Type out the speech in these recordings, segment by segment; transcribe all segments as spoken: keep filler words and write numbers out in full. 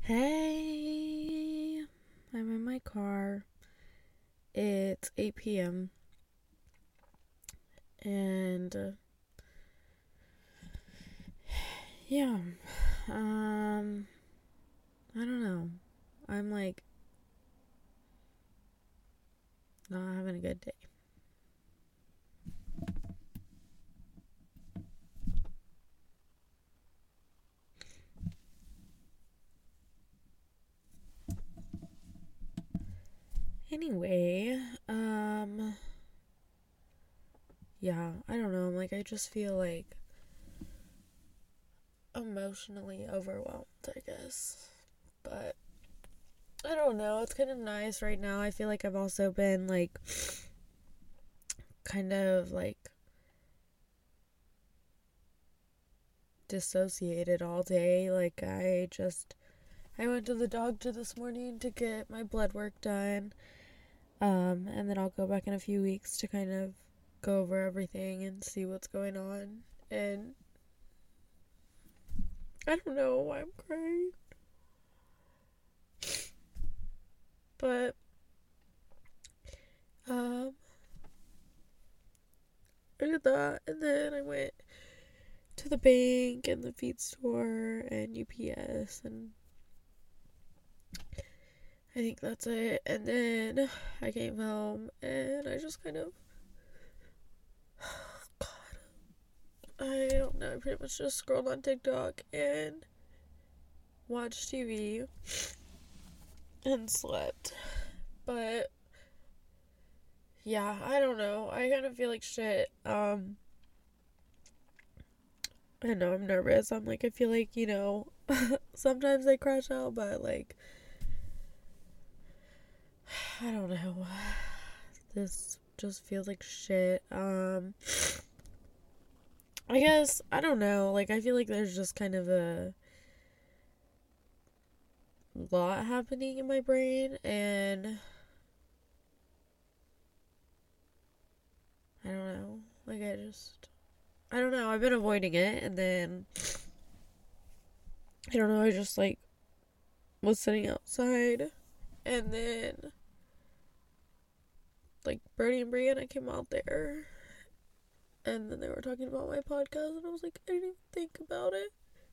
Hey, I'm in my car. It's eight p.m. and uh, yeah, um, I don't know. I'm like not having a good day. Anyway, um, yeah, I don't know. I'm like, I just feel like emotionally overwhelmed, I guess. But I don't know. It's kind of nice right now. I feel like I've also been like kind of like dissociated all day. Like I just I went to the doctor this morning to get my blood work done. Um and then I'll go back in a few weeks to kind of go over everything and see what's going on. And I don't know why I'm crying. But um I did that, and then I went to the bank and the feed store and U P S, and I think that's it. And then I came home and I just kind of I don't know, I pretty much just scrolled on TikTok and watched T V and slept. But yeah, I don't know. I kind of feel like shit. Um I know I'm nervous. I'm like I feel like, you know, sometimes I crash out, but like I don't know. This just feels like shit. Um I guess I don't know. Like I feel like there's just kind of a lot happening in my brain, and I don't know. Like I just I don't know. I've been avoiding it, and then I don't know. I just like was sitting outside, and then like Bernie and Brianna came out there, and then they were talking about my podcast, and I was like, I didn't even think about it.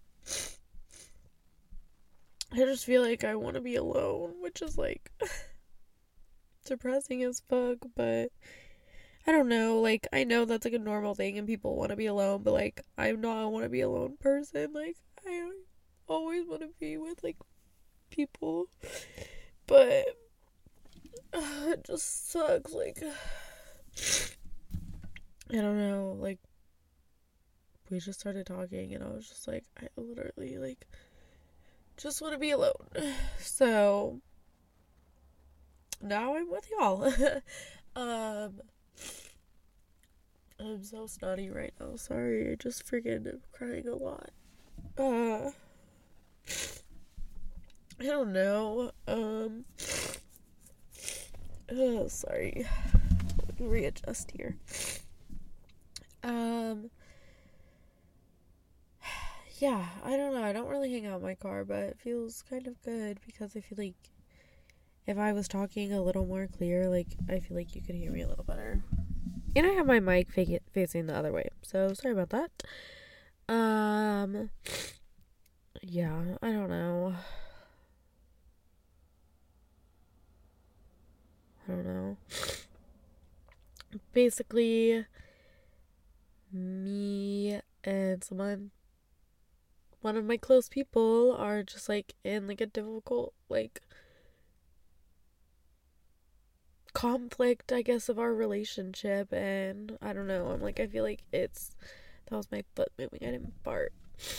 I just feel like I want to be alone, which is like depressing as fuck, but I don't know. Like, I know that's like a normal thing and people want to be alone, but like, I'm not a want to be alone person. Like, I always want to be with like people, but uh, it just sucks. Like, I don't know. Like, we just started talking, and I was just like, I literally like just want to be alone. So now I'm with y'all. um, I'm so snotty right now. Sorry, I just freaking am crying a lot. Uh, I don't know. Um, oh, sorry. Let me readjust here. Um, yeah, I don't know. I don't really hang out in my car, but it feels kind of good because I feel like if I was talking a little more clear, like, I feel like you could hear me a little better. And I have my mic facing the other way, so sorry about that. Um, yeah, I don't know. I don't know. Basically, me and someone, one of my close people, are just like in like a difficult, like, conflict, I guess, of our relationship. And I don't know. I'm like, I feel like it's, that was my foot moving. I didn't fart.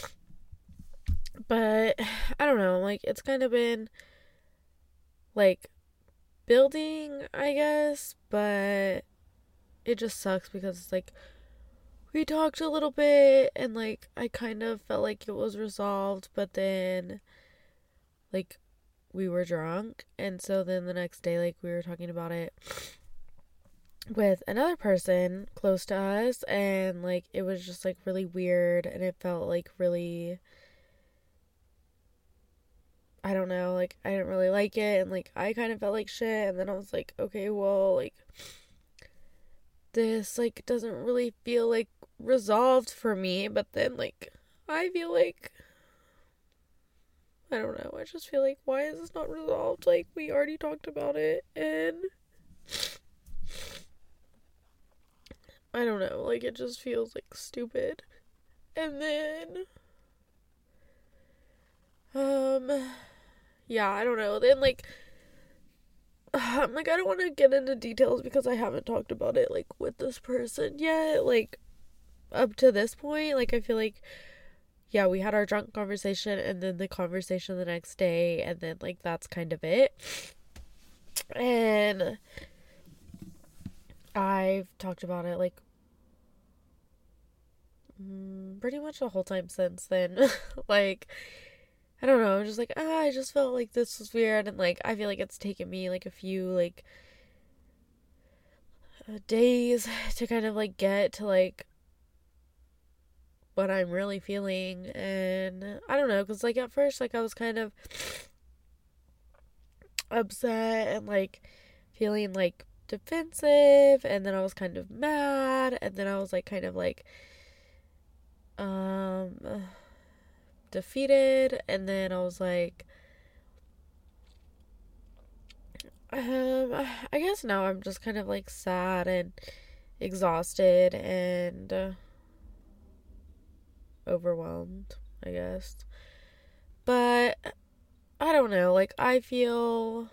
But I don't know. Like, it's kind of been like building, I guess, but it just sucks because it's like we talked a little bit and like I kind of felt like it was resolved, but then like we were drunk, and so then the next day like we were talking about it with another person close to us, and like it was just like really weird, and it felt like really I don't know, like, I didn't really like it, and, like, I kind of felt like shit, and then I was like, okay, well, like, this, like, doesn't really feel, like, resolved for me, but then, like, I feel like, I don't know, I just feel like, why is this not resolved? Like, we already talked about it, and I don't know, like, it just feels, like, stupid, and then, um, yeah, I don't know, then, like, I'm like, I don't want to get into details because I haven't talked about it, like, with this person yet, like, up to this point, like, I feel like, yeah, we had our drunk conversation, and then the conversation the next day, and then, like, that's kind of it, and I've talked about it, like, pretty much the whole time since then, like, I don't know, I'm just like, ah, I just felt like this was weird, and, like, I feel like it's taken me, like, a few, like, uh, days to kind of, like, get to, like, what I'm really feeling, and I don't know, because, like, at first, like, I was kind of upset, and, like, feeling, like, defensive, and then I was kind of mad, and then I was, like, kind of, like, um, defeated, and then I was, like, um, I guess now I'm just kind of, like, sad and exhausted, and, uh, overwhelmed, I guess, but, I don't know, like, I feel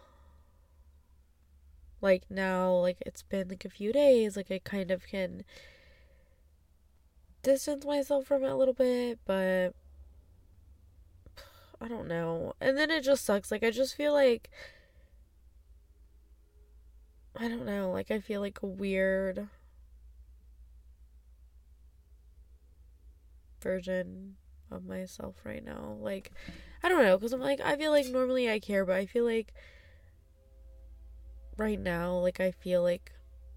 like now, like, it's been, like, a few days, like, I kind of can distance myself from it a little bit, but I don't know, and then it just sucks, like, I just feel like, I don't know, like, I feel like a weird version of myself right now, like, I don't know, because I'm like, I feel like normally I care, but I feel like right now, like, I feel like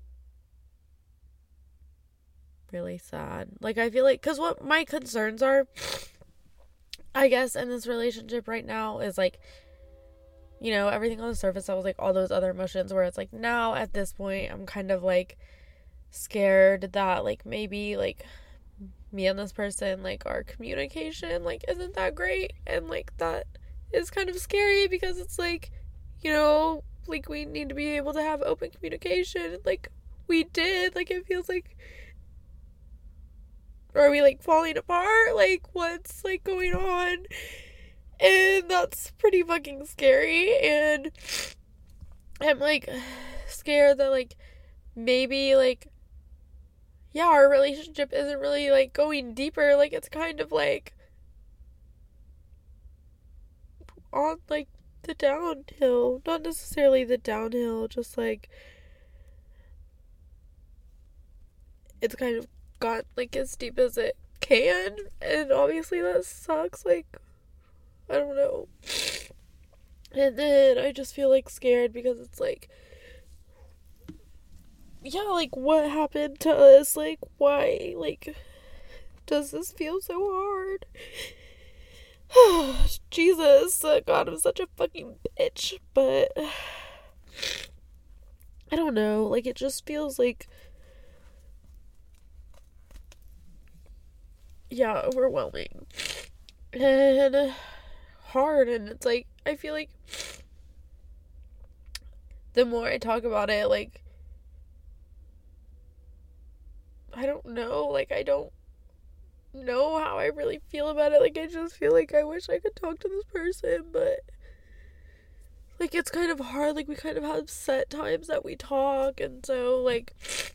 really sad, like, I feel like, because what my concerns are, I guess, in this relationship right now is, like, you know, everything on the surface, I was, like, all those other emotions, where it's, like, now, at this point, I'm kind of, like, scared that, like, maybe, like, me and this person, like, our communication, like, isn't that great, and, like, that is kind of scary, because it's, like, you know, like, we need to be able to have open communication, like, we did, like, it feels like, are we, like, falling apart, like, what's, like, going on, and that's pretty fucking scary, and I'm, like, scared that, like, maybe, like, yeah, our relationship isn't really, like, going deeper, like, it's kind of, like, on, like, the downhill, not necessarily the downhill, just, like, it's kind of got, like, as deep as it can, and obviously that sucks, like, I don't know, and then I just feel, like, scared, because it's, like, yeah, like, what happened to us, like, why, like, does this feel so hard? Jesus, uh, God, I'm such a fucking bitch, but I don't know, like, it just feels like, yeah, overwhelming, and hard, and it's, like, I feel like the more I talk about it, like, I don't know, like, I don't know how I really feel about it, like, I just feel like I wish I could talk to this person, but, like, it's kind of hard, like, we kind of have set times that we talk, and so, like,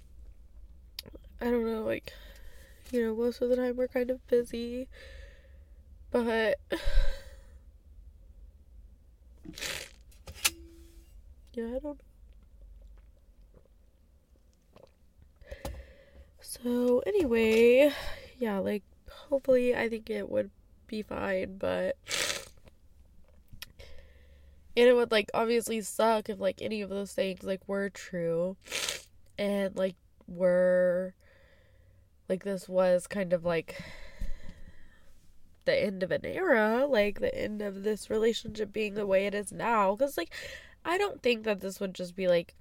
I don't know, like, you know, most of the time we're kind of busy, but, yeah, I don't know. So, anyway, yeah, like, hopefully, I think it would be fine, but, and it would, like, obviously suck if, like, any of those things, like, were true, and, like, were, like, this was kind of, like, the end of an era, like the end of this relationship being the way it is now. Because, like, I don't think that this would just be, like,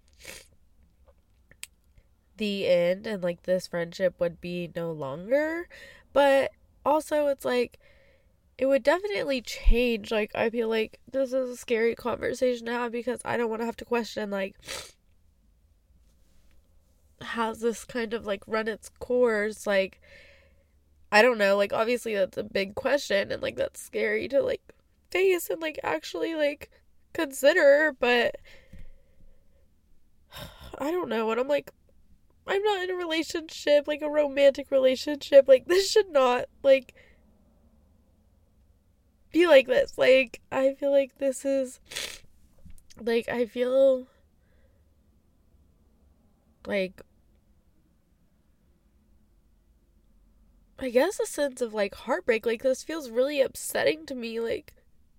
the end and, like, this friendship would be no longer. But also, it's like, it would definitely change. Like, I feel like this is a scary conversation to have because I don't want to have to question, like, has this kind of, like, run its course? Like, I don't know. Like, obviously, that's a big question, and, like, that's scary to, like, face and, like, actually, like, consider, but I don't know. And I'm like, I'm not in a relationship, like, a romantic relationship. Like, this should not, like, be like this. Like, I feel like this is, like, I feel like, I guess a sense of, like, heartbreak. Like, this feels really upsetting to me. Like,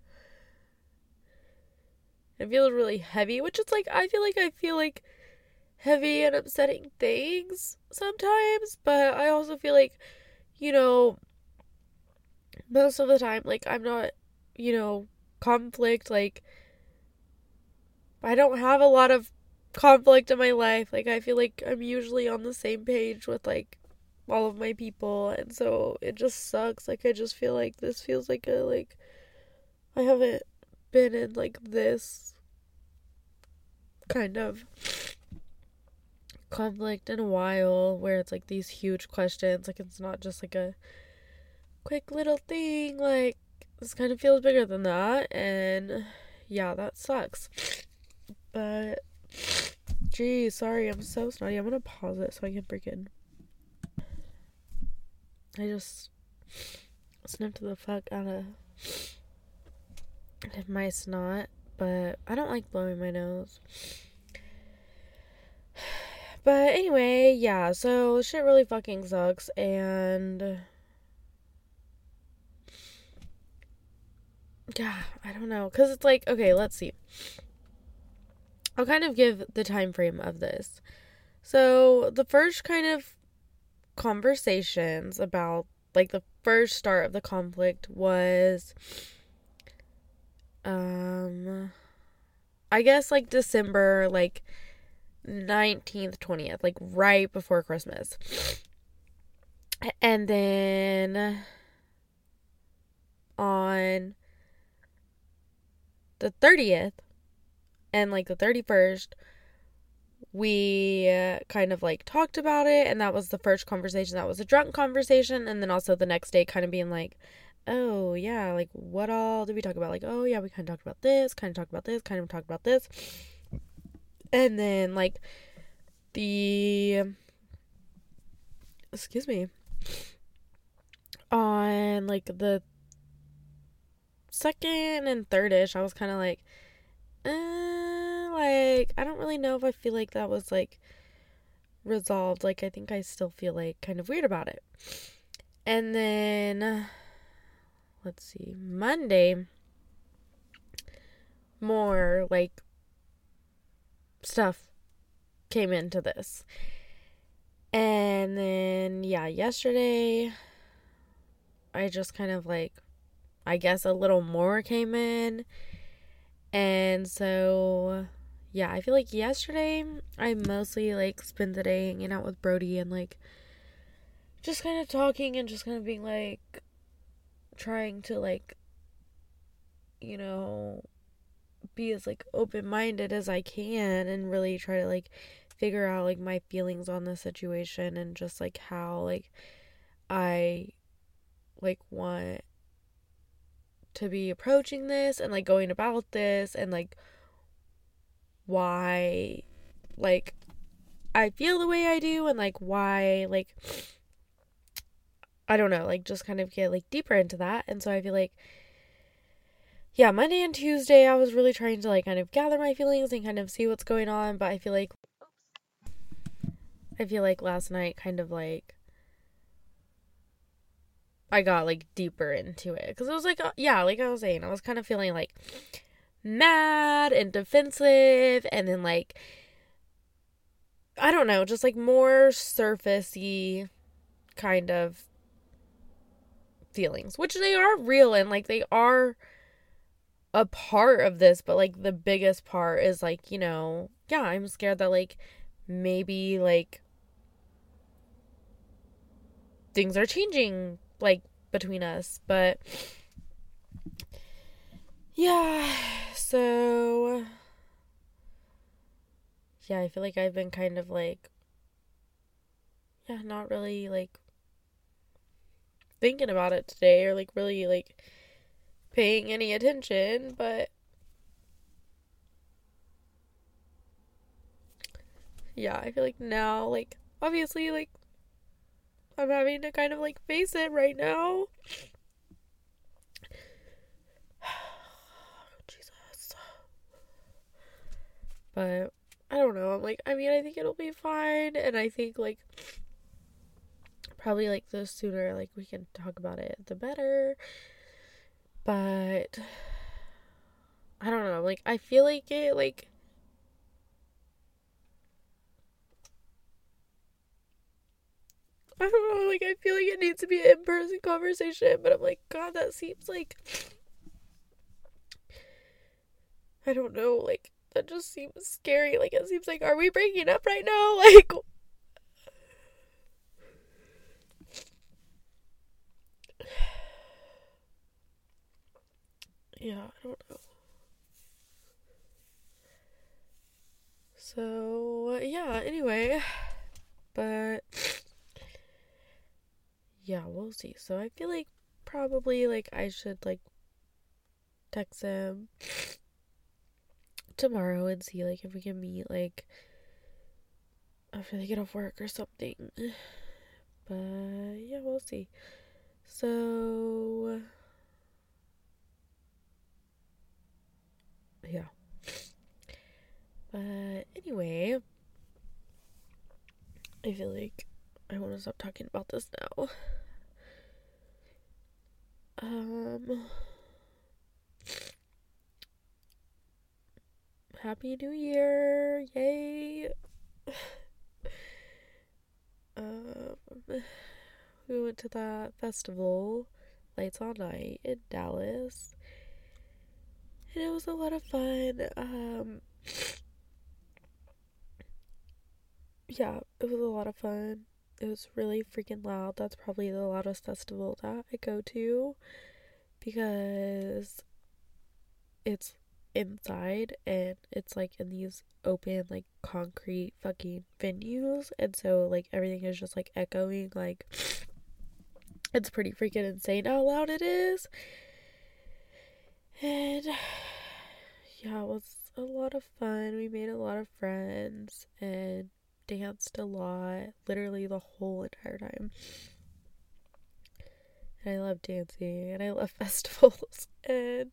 it feels really heavy, which is, like, I feel like I feel, like, heavy and upsetting things sometimes, but I also feel like, you know, most of the time, like, I'm not, you know, conflict, like, I don't have a lot of conflict in my life. Like, I feel like I'm usually on the same page with, like, all of my people, and so it just sucks. Like, I just feel like this feels like a, like, I haven't been in, like, this kind of conflict in a while where it's, like, these huge questions. Like, it's not just, like, a quick little thing. Like, this kind of feels bigger than that, and yeah, that sucks. But geez, sorry, I'm so snotty. I'm gonna pause it so I can freaking I just sniffed the fuck out of my snot, but I don't like blowing my nose. But anyway, yeah, so shit really fucking sucks, and yeah, I don't know, because it's like, okay, let's see. I'll kind of give the time frame of this. So the first kind of conversations about, like, the first start of the conflict was, um, I guess, like, December, like, nineteenth, twentieth, like, right before Christmas. And then on the thirtieth and, like, the thirty-first, we uh, kind of, like, talked about it, and that was the first conversation. That was a drunk conversation, and then also the next day kind of being like, oh, yeah, like, what all did we talk about? Like, oh, yeah, we kind of talked about this, kind of talked about this, kind of talked about this. And then, like, the, excuse me, on, like, the second and third-ish, I was kind of like, uh, like, I don't really know if I feel like that was, like, resolved. Like, I think I still feel, like, kind of weird about it. And then, let's see, Monday, more, like, stuff came into this. And then, yeah, yesterday, I just kind of, like, I guess a little more came in. And so, yeah, I feel like yesterday I mostly, like, spent the day hanging out with Brody and, like, just kind of talking and just kind of being, like, trying to, like, you know, be as, like, open-minded as I can and really try to, like, figure out, like, my feelings on the situation and just, like, how, like, I, like, want to be approaching this and, like, going about this and, like, why, like, I feel the way I do and, like, why, like, I don't know, like, just kind of get, like, deeper into that. And so I feel like, yeah, Monday and Tuesday I was really trying to, like, kind of gather my feelings and kind of see what's going on, but I feel like I feel like last night kind of, like, I got, like, deeper into it. Because it was, like, uh, yeah, like I was saying, I was kind of feeling, like, mad and defensive. And then, like, I don't know, just, like, more surfacey kind of feelings, which they are real and like they are a part of this, but like the biggest part is like, you know, yeah, I'm scared that like maybe like things are changing like between us, but yeah, so yeah, I feel like I've been kind of like, yeah, not really like thinking about it today or like really like paying any attention, but yeah, I feel like now, like, obviously, like, I'm having to kind of like face it right now. Jesus. But I don't know. I'm like, I mean, I think it'll be fine, and I think like probably like the sooner like we can talk about it, the better. But I don't know. Like, I feel like it like. I don't know, like, I feel like it needs to be an in-person conversation, but I'm like, God, that seems like, I don't know, like, that just seems scary. Like, it seems like, are we breaking up right now? Like, yeah, I don't know. So, yeah, anyway, but, yeah, we'll see. So, I feel like probably, like, I should, like, text him tomorrow and see, like, if we can meet, like, after they get off work or something. But, yeah, we'll see. So, yeah. But anyway, I feel like I want to stop talking about this now. Um, Happy New Year! Yay! um, we went to that festival, Lights All Night in Dallas, and it was a lot of fun. Um, yeah, it was a lot of fun. It was really freaking loud. That's probably the loudest festival that I go to because it's inside and it's like in these open like concrete fucking venues, and so like everything is just like echoing. Like, it's pretty freaking insane how loud it is. And yeah, it was a lot of fun. We made a lot of friends and danced a lot, literally the whole entire time. And I love dancing and I love festivals. And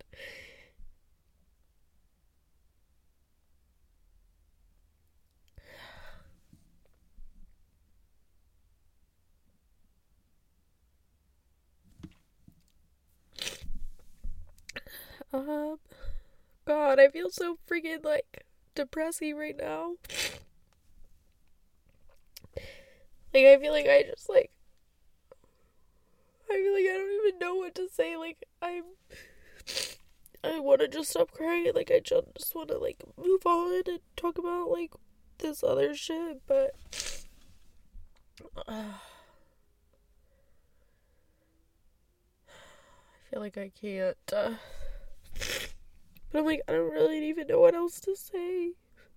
um God, I feel so freaking like depressing right now. Like, I feel like I just like I feel like I don't even know what to say. Like, I'm I want to just stop crying. Like, I just want to like move on and talk about like this other shit, but uh, I feel like I can't. Uh, but I'm like, I don't really even know what else to say.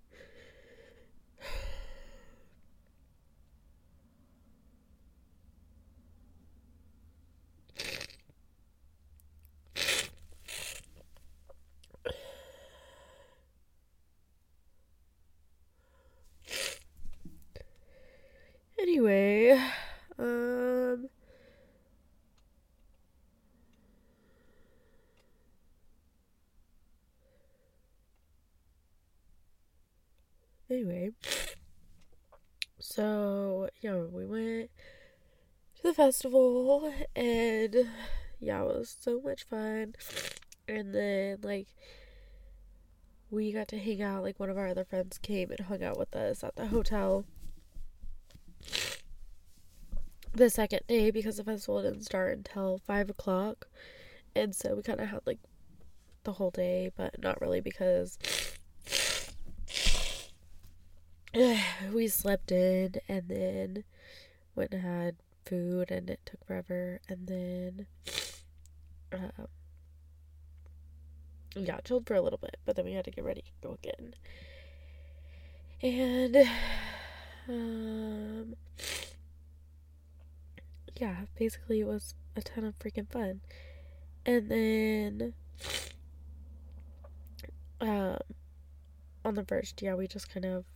Anyway, um, anyway, so yeah, we went to the festival and yeah, it was so much fun. And then like we got to hang out. Like, one of our other friends came and hung out with us at the hotel. the second day because the festival didn't start until five o'clock. And so we kind of had like the whole day, but not really because we slept in and then went and had food and it took forever. And then, um, yeah, chilled for a little bit, but then we had to get ready to go again. And, um, yeah, basically it was a ton of freaking fun. And then, um, on the first, yeah, we just kind of,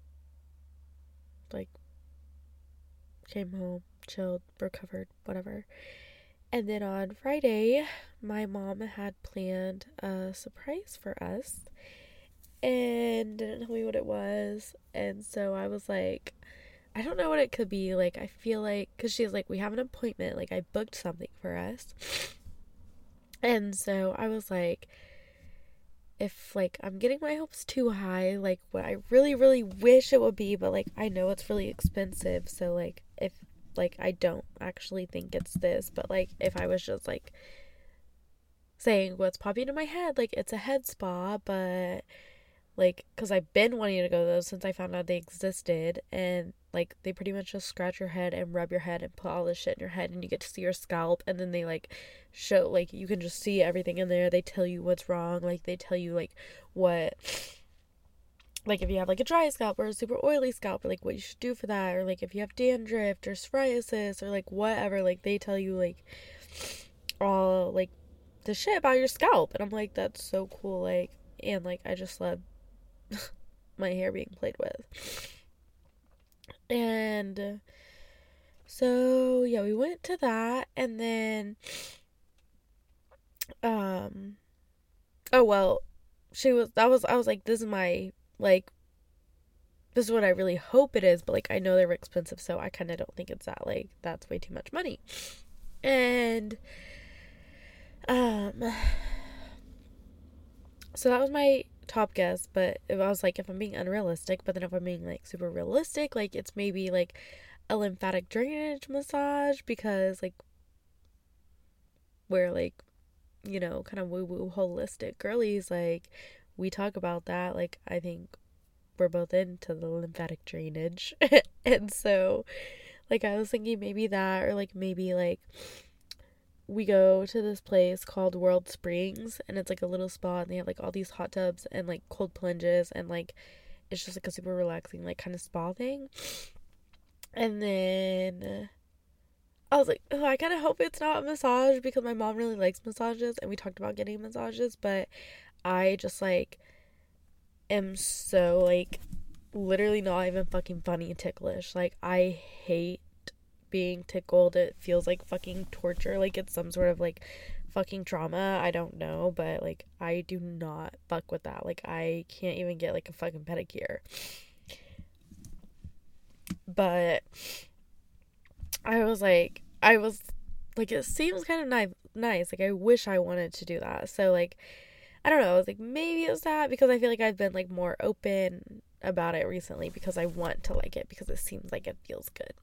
like, came home, chilled, recovered, whatever. And then on Friday, my mom had planned a surprise for us and didn't tell me what it was. And so I was like, I don't know what it could be. Like, I feel like, because she's like, we have an appointment. Like, I booked something for us. And so I was like, if, like, I'm getting my hopes too high, like, what I really, really wish it would be, but, like, I know it's really expensive. So, like, if, like, I don't actually think it's this, but, like, if I was just, like, saying what's popping in my head, like, it's a head spa, but, like, because I've been wanting to go to those since I found out they existed, and, like, they pretty much just scratch your head and rub your head and put all this shit in your head, and you get to see your scalp, and then they, like, show, like, you can just see everything in there. They tell you what's wrong, like, they tell you, like, what, like, if you have, like, a dry scalp or a super oily scalp, or, like, what you should do for that, or, like, if you have dandruff or psoriasis, or, like, whatever, like, they tell you, like, all, like, the shit about your scalp, and I'm like, that's so cool, like, and, like, I just love my hair being played with. And so yeah, we went to that, and then um oh well, she was that was I was like, this is my, like, this is what I really hope it is, but, like, I know they were expensive, so I kind of don't think it's that, like, that's way too much money. And um so that was my top guess, but if I was like, if I'm being unrealistic, but then if I'm being, like, super realistic, like, it's maybe, like, a lymphatic drainage massage, because, like, we're, like, you know, kind of woo-woo holistic girlies, like, we talk about that, like, I think we're both into the lymphatic drainage. And so, like, I was thinking maybe that, or, like, maybe, like, we go to this place called World Springs, and it's, like, a little spa, and they have, like, all these hot tubs and, like, cold plunges, and, like, it's just, like, a super relaxing, like, kind of spa thing. And then I was like, oh, I kind of hope it's not a massage, because my mom really likes massages, and we talked about getting massages, but I just, like, am so, like, literally not even fucking funny ticklish. Like, I hate being tickled. It feels like fucking torture, like it's some sort of, like, fucking trauma. I don't know, but, like, I do not fuck with that. Like, I can't even get, like, a fucking pedicure. But I was like, I was like, it seems kind of ni- nice. Like, I wish I wanted to do that. So, like, I don't know. I was like, maybe it's that, because I feel like I've been, like, more open about it recently, because I want to like it, because it seems like it feels good.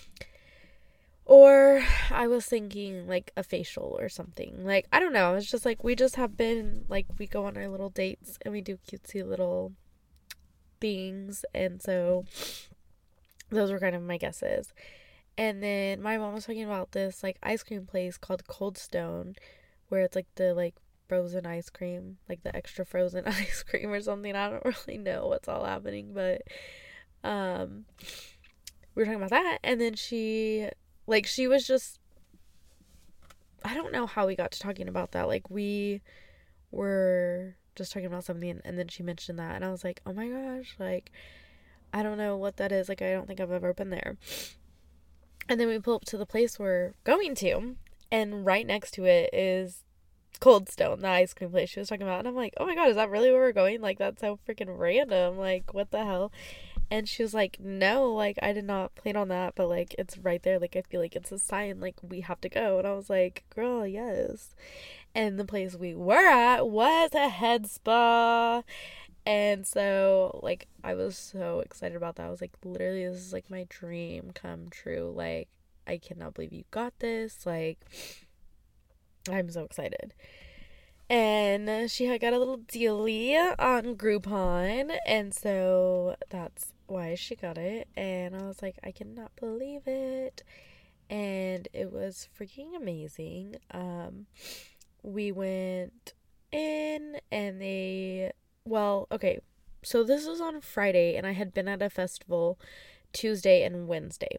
Or I was thinking, like, a facial or something. Like, I don't know. It's just, like, we just have been, like, we go on our little dates and we do cutesy little things. And so those were kind of my guesses. And then my mom was talking about this, like, ice cream place called Cold Stone, where it's, like, the, like, frozen ice cream, like, the extra frozen ice cream or something. I don't really know what's all happening, but um we were talking about that. And then she, like, she was just, I don't know how we got to talking about that. Like, we were just talking about something, and then she mentioned that, and I was like, oh my gosh, like, I don't know what that is. Like, I don't think I've ever been there. And then we pull up to the place we're going to, and right next to it is Cold Stone, the ice cream place she was talking about. And I'm like, oh my god, is that really where we're going? Like, that's so freaking random. Like, what the hell? And she was like, no, like, I did not plan on that, but, like, it's right there. Like, I feel like it's a sign, like, we have to go. And I was like, girl, yes. And the place we were at was a head spa. And so, like, I was so excited about that. I was like, literally, this is, like, my dream come true. Like, I cannot believe you got this. Like, I'm so excited. And she had got a little dealie on Groupon, and so that's why she got it. And I was like, I cannot believe it. And it was freaking amazing. Um, we went in, and they, well, okay, so this was on Friday, and I had been at a festival Tuesday and Wednesday.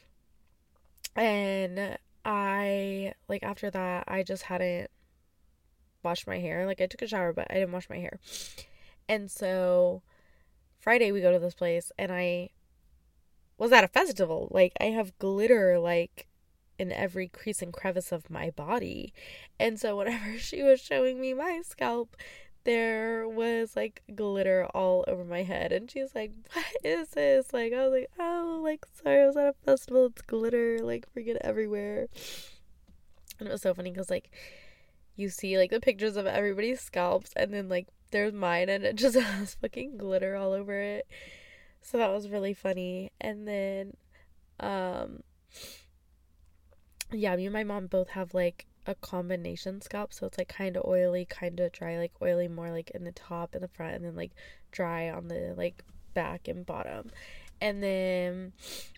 And I, like, after that, I just hadn't washed my hair. Like, I took a shower, but I didn't wash my hair. And so Friday we go to this place, and I was at a festival. Like, I have glitter, like, in every crease and crevice of my body. And so whenever she was showing me my scalp, there was, like, glitter all over my head. And she's like, what is this? Like, I was like, oh, like, sorry, I was at a festival. It's glitter, like, freaking everywhere. And it was so funny because, like, you see, like, the pictures of everybody's scalps, and then, like, there's mine, and it just has fucking glitter all over it. So that was really funny. And then, um, yeah, me and my mom both have, like, a combination scalp, so it's, like, kind of oily, kind of dry, like, oily more, like, in the top and the front, and then, like, dry on the, like, back and bottom. And then,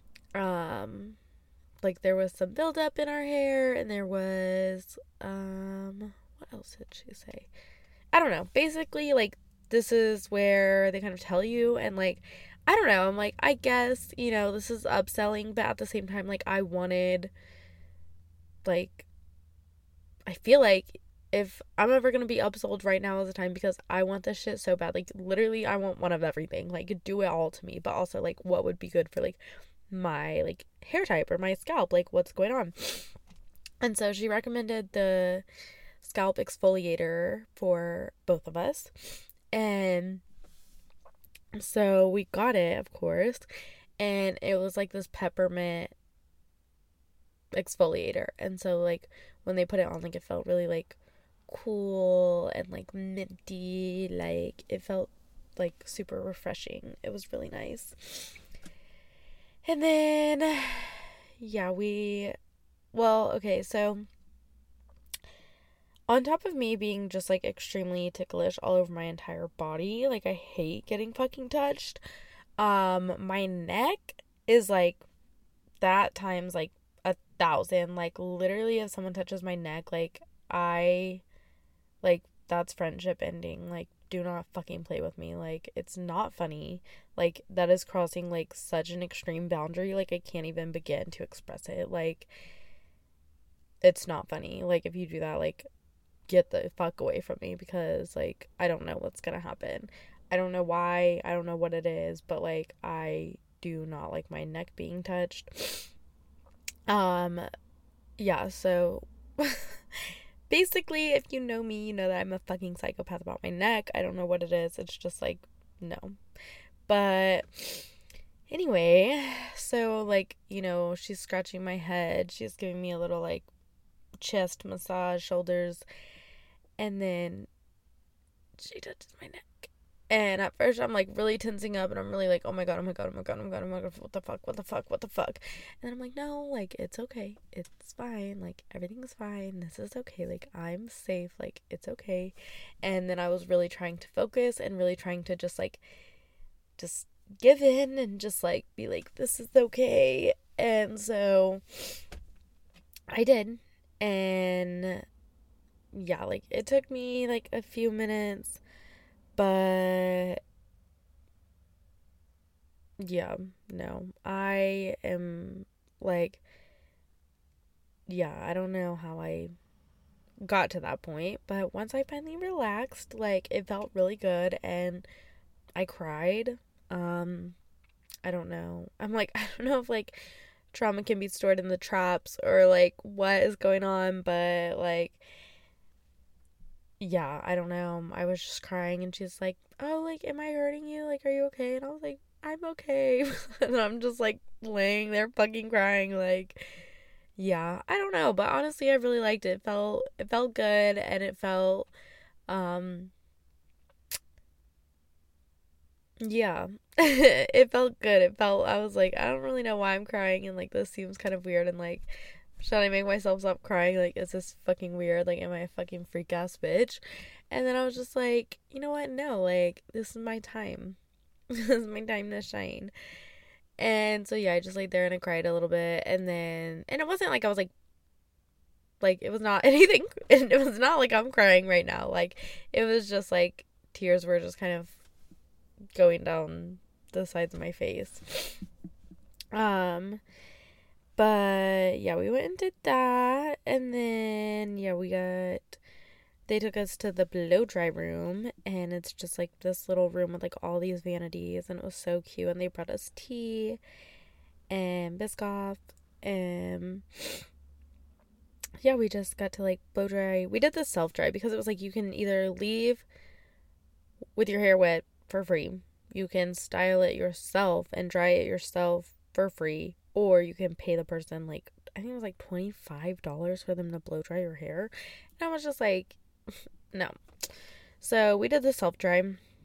um, like, there was some buildup in our hair, and there was, um, what else did she say? I don't know. Basically, like, this is where they kind of tell you, and, like, I don't know. I'm like, I guess, you know, this is upselling, but at the same time, like, I wanted, like, I feel like if I'm ever gonna be upsold right now is the time, because I want this shit so bad. Like, literally, I want one of everything. Like, do it all to me, but also, like, what would be good for, like, my, like, hair type or my scalp, like, what's going on. And so she recommended the scalp exfoliator for both of us, and so we got it, of course, and it was like this peppermint exfoliator. And so, like, when they put it on, like, it felt really, like, cool and, like, minty. Like, it felt, like, super refreshing. It was really nice. And then, yeah, we, well, okay, so on top of me being just, like, extremely ticklish all over my entire body, like, I hate getting fucking touched, um, my neck is, like, that times, like, a thousand. Like, literally, if someone touches my neck, like, I, like, that's friendship ending. Like, do not fucking play with me. Like, it's not funny. Like, that is crossing, like, such an extreme boundary. Like, I can't even begin to express it. Like, it's not funny. Like, if you do that, like, get the fuck away from me, because, like, I don't know what's gonna happen. I don't know why. I don't know what it is, but, like, I do not like my neck being touched. Um, yeah, so basically, if you know me, you know that I'm a fucking psychopath about my neck. I don't know what it is. It's just, like, no. But anyway, so, like, you know, she's scratching my head. She's giving me a little, like, chest massage, shoulders, and then she touches my neck. And at first I'm, like, really tensing up, and I'm really like, oh my god, oh my god, oh my god, oh my god, oh my god, what the fuck, what the fuck, what the fuck. And then I'm like, no, like, it's okay, it's fine, like, everything's fine, this is okay, like, I'm safe, like, it's okay. And then I was really trying to focus and really trying to just, like, just give in and just, like, be like, this is okay. And so I did. And yeah, like, it took me, like, a few minutes, but yeah, no, I am, like, yeah, I don't know how I got to that point, but once I finally relaxed, like, it felt really good, and I cried. um I don't know, I'm like, I don't know if, like, trauma can be stored in the traps or, like, what is going on, but, like, yeah, I don't know. I was just crying, and she's like, oh, like, am I hurting you? Like, are you okay? And I was like, I'm okay. And I'm just, like, laying there fucking crying, like, yeah, I don't know, but honestly, I really liked it. It felt, it felt good, and it felt, um, yeah. it felt good. It felt, I was like, I don't really know why I'm crying, and like this seems kind of weird, and like, should I make myself stop crying? Like, is this fucking weird? Like, am I a fucking freak ass bitch? And then I was just like, you know what? No, like, this is my time. This is my time to shine. And so yeah, I just laid there and I cried a little bit, and then, and it wasn't like I was like, like, it was not anything, it was not like I'm crying right now. Like, it was just like, tears were just kind of going down the sides of my face. Um, but yeah, we went and did that, and then yeah, we got, they took us to the blow dry room, and it's just like this little room with like all these vanities, and it was so cute. And they brought us tea and Biscoff, and yeah, we just got to like blow dry. We did the self dry because it was like you can either leave with your hair wet for free, you can style it yourself and dry it yourself for free, or you can pay the person like, I think it was like twenty-five dollars for them to blow dry your hair. And I was just like, no. So we did the self dry,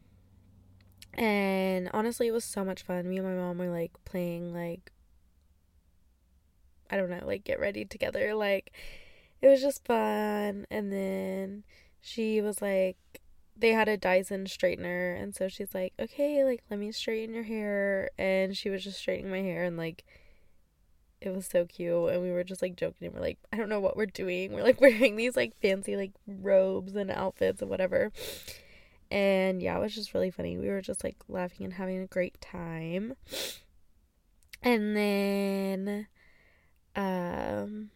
and honestly it was so much fun. Me and my mom were like playing like, I don't know, like get ready together. Like, it was just fun. And then she was like, they had a Dyson straightener, and so she's like, okay, like let me straighten your hair. And she was just straightening my hair, and like it was so cute. And we were just like joking, and we're like, I don't know what we're doing, we're like wearing these like fancy like robes and outfits and whatever. And yeah, it was just really funny. We were just like laughing and having a great time. And then um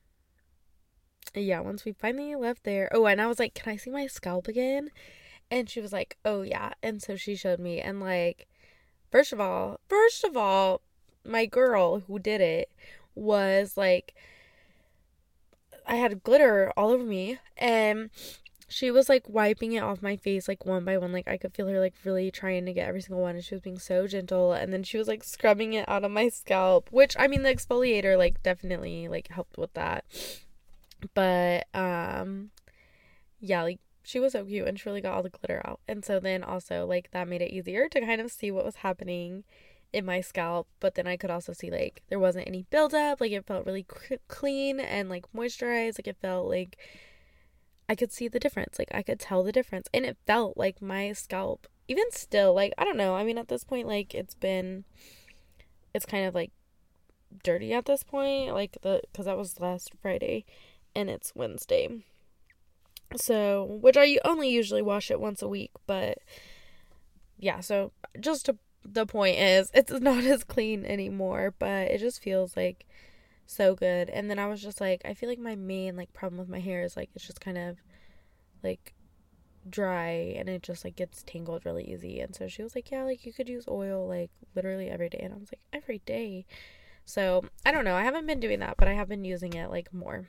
yeah, once we finally left there, oh, and I was like, can I see my scalp again? And she was like, oh yeah. And so she showed me, and like, first of all first of all my girl who did it was like, I had glitter all over me, and she was like wiping it off my face like one by one. Like, I could feel her like really trying to get every single one, and she was being so gentle. And then she was like scrubbing it out of my scalp, which, I mean, the exfoliator like definitely like helped with that. But um yeah, like she was so cute, and she really got all the glitter out. And so then also like that made it easier to kind of see what was happening in my scalp. But then I could also see like there wasn't any buildup. Like, it felt really c- clean and like moisturized. Like, it felt like I could see the difference. Like, I could tell the difference, and it felt like my scalp, even still, like, I don't know, I mean, at this point, like, it's been, it's kind of like dirty at this point, like, the, because that was last Friday and it's Wednesday, so, which I only usually wash it once a week. But yeah, so just to, the point is, it's not as clean anymore, but it just feels like so good. And then I was just like, I feel like my main like problem with my hair is like, it's just kind of like dry, and it just like gets tangled really easy. And so she was like, yeah, like you could use oil like literally every day. And I was like, every day? So I don't know, I haven't been doing that, but I have been using it like more.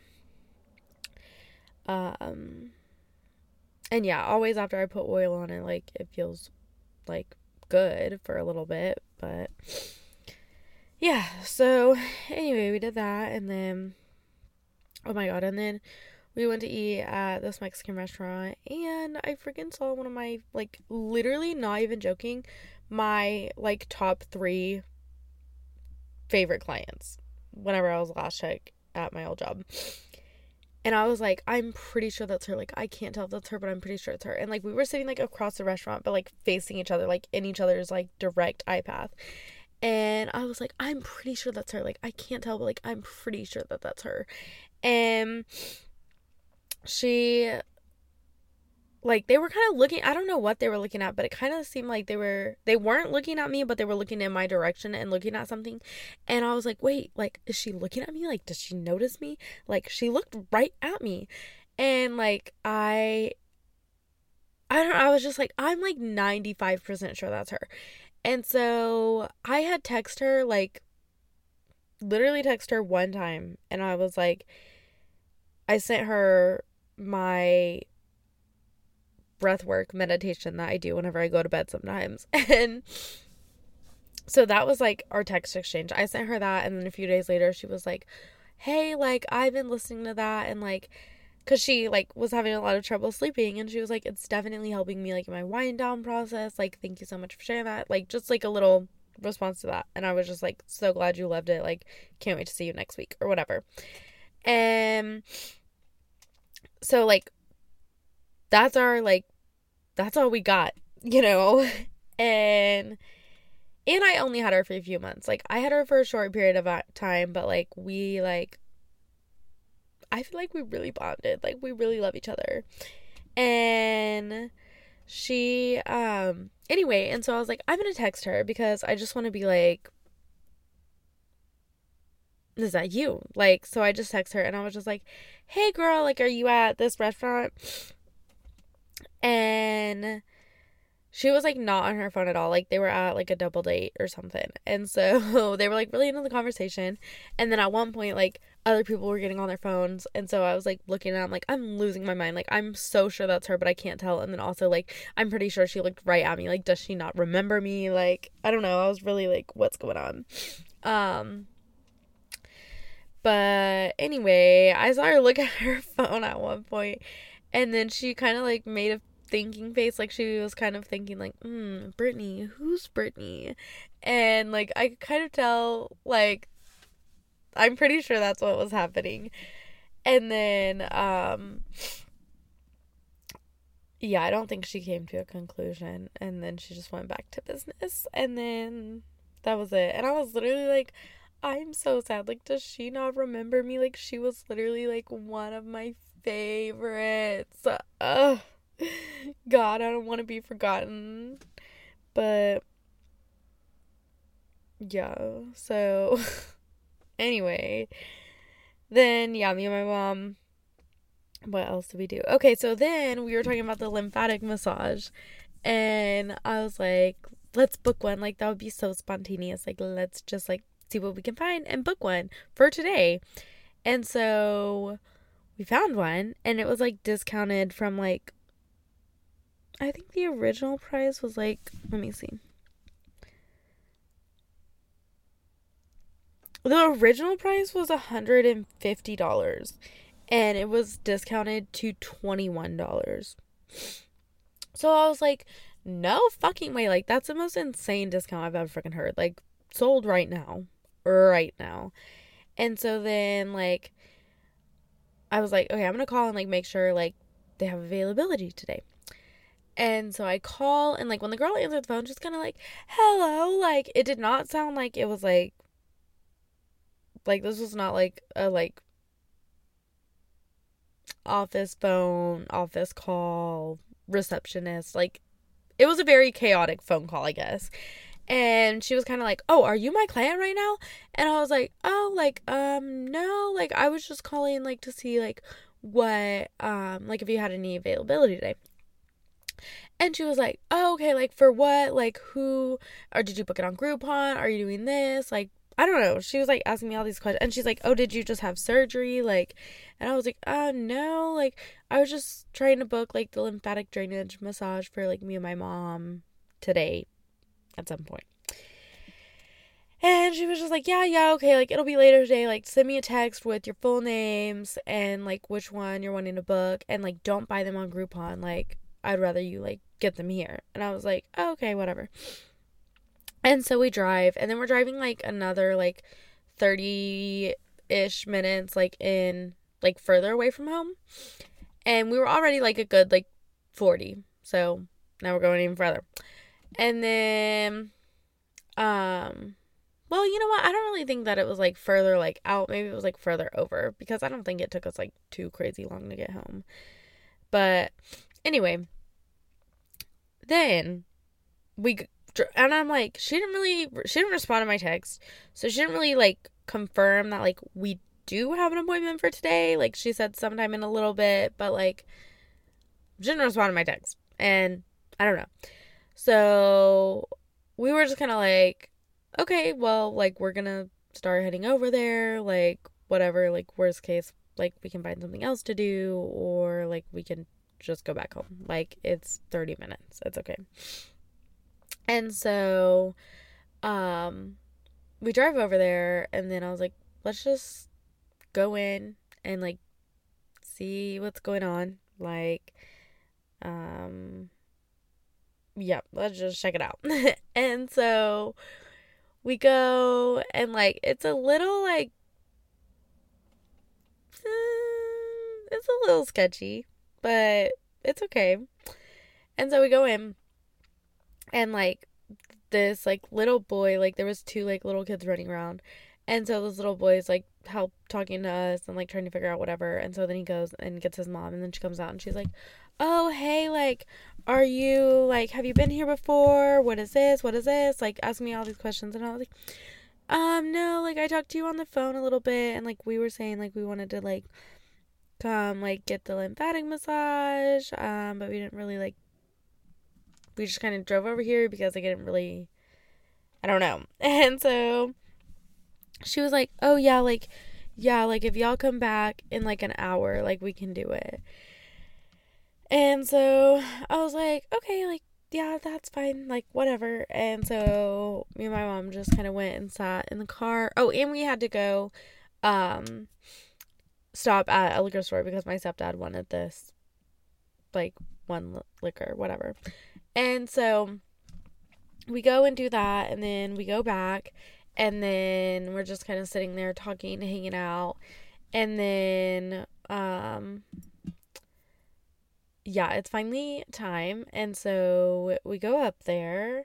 Um and yeah, always after I put oil on it, like it feels like good for a little bit. But yeah, so anyway, we did that, and then, oh my god, and then we went to eat at this Mexican restaurant, and I freaking saw one of my, like, literally, not even joking, my, like, top three favorite clients whenever I was last check at my old job. And I was like, I'm pretty sure that's her. Like, I can't tell if that's her, but I'm pretty sure it's her. And, like, we were sitting, like, across the restaurant, but, like, facing each other, like, in each other's, like, direct eye path. And I was like, I'm pretty sure that's her. Like, I can't tell, but, like, I'm pretty sure that that's her. And she, like, they were kind of looking, I don't know what they were looking at, but it kind of seemed like they were, they weren't looking at me, but they were looking in my direction and looking at something. And I was like, wait, like, is she looking at me? Like, does she notice me? Like, she looked right at me. And, like, I, I don't know, I was just like, I'm, like, ninety-five percent sure that's her. And so I had texted her, like, literally texted her one time, and I was like, I sent her my breath work meditation that I do whenever I go to bed sometimes. And so that was like our text exchange. I sent her that, and then a few days later she was like, hey, like, I've been listening to that, and like, because she like was having a lot of trouble sleeping, and she was like, it's definitely helping me like in my wind down process, like thank you so much for sharing that, like just like a little response to that. And I was just like, so glad you loved it, like can't wait to see you next week or whatever. And so like that's our like that's all we got, you know. and and I only had her for a few months. Like I had her for a short period of time, but like we like I feel like we really bonded. Like we really love each other. And she um anyway, and so I was like, I'm gonna text her because I just want to be like, is that you? Like, so I just text her and I was just like, hey girl, like, are you at this restaurant? And she was like not on her phone at all. Like they were at like a double date or something. And so they were like really into the conversation. And then at one point, like other people were getting on their phones. And so I was like looking at, I'm like, I'm losing my mind. Like I'm so sure that's her, but I can't tell. And then also like, I'm pretty sure she looked right at me. Like, does she not remember me? Like, I don't know. I was really like, what's going on? Um, but anyway, I saw her look at her phone at one point, and then she kind of like made a thinking face, like she was kind of thinking like, hmm, Brittany, who's Brittany? And like I could kind of tell, like I'm pretty sure that's what was happening. And then um yeah, I don't think she came to a conclusion, and then she just went back to business, and then that was it. And I was literally like, I'm so sad. Like, does she not remember me? Like, she was literally like one of my favorites. Ugh. God, I don't want to be forgotten. But yeah, so anyway, then yeah, me and my mom, what else did we do? Okay, so then we were talking about the lymphatic massage, and I was like, let's book one. Like that would be so spontaneous. Like let's just like see what we can find and book one for today. And so we found one, and it was like discounted from like, I think the original price was like, let me see. The original price was one hundred fifty dollars, and it was discounted to twenty-one dollars. So I was like, no fucking way. Like, that's the most insane discount I've ever freaking heard. Like, sold right now. Right now. And so then, like, I was like, okay, I'm gonna call and, like, make sure, like, they have availability today. And so I call, and like when the girl answered the phone, she's kind of like, hello. Like it did not sound like it was like, like this was not like a like office phone, office call, receptionist. Like it was a very chaotic phone call, I guess. And she was kind of like, oh, are you my client right now? And I was like, oh, like, um, no, like I was just calling like to see like what, um, like if you had any availability today. And she was like, oh, okay, like, for what? Like, who? Or did you book it on Groupon? Are you doing this? Like, I don't know. She was, like, asking me all these questions. And she's like, oh, did you just have surgery? Like, and I was like, uh, no. Like, I was just trying to book, like, the lymphatic drainage massage for, like, me and my mom today at some point. And she was just like, yeah, yeah, okay, like, it'll be later today. Like, send me a text with your full names and, like, which one you're wanting to book. And, like, don't buy them on Groupon. Like, I'd rather you, like, get them here. And I was like, oh, okay, whatever. And so we drive, and then we're driving, like, another, like, thirty-ish minutes, like, in, like, further away from home. And we were already, like, a good, like, forty. So now we're going even further. And then, um, well, you know what? I don't really think that it was, like, further, like, out. Maybe it was, like, further over, because I don't think it took us, like, too crazy long to get home. But anyway, then we, and I'm like, she didn't really, she didn't respond to my text. So she didn't really, like, confirm that, like, we do have an appointment for today. Like, she said sometime in a little bit, but, like, she didn't respond to my text. And I don't know. So we were just kind of like, okay, well, like, we're gonna start heading over there. Like, whatever, like, worst case, like, we can find something else to do, or, like, we can just go back home. Like, it's thirty minutes. It's okay. And so, um, we drive over there, and then I was like, let's just go in and, like, see what's going on. Like, um, yeah, let's just check it out. And so we go, and like, it's a little like, eh, it's a little sketchy, but it's okay. And so we go in, and like, this like little boy, like there was two like little kids running around, and so this little boy is like help talking to us and like trying to figure out whatever. And so then he goes and gets his mom, and then she comes out and she's like, oh hey, like, are you like, have you been here before? What is this? What is this? Like, ask me all these questions. And I was like, um no, like I talked to you on the phone a little bit, and like we were saying like we wanted to like come like get the lymphatic massage, um but we didn't really like, we just kind of drove over here because I didn't really, I don't know. And so she was like, oh yeah, like, yeah, like if y'all come back in like an hour, like we can do it. And so I was like, okay, like, yeah, that's fine, like whatever. And so me and my mom just kind of went and sat in the car. Oh, and we had to go um stop at a liquor store because my stepdad wanted this like one liquor, whatever. And so we go and do that, and then we go back, and then we're just kind of sitting there talking, hanging out. And then, um, yeah, it's finally time. And so we go up there,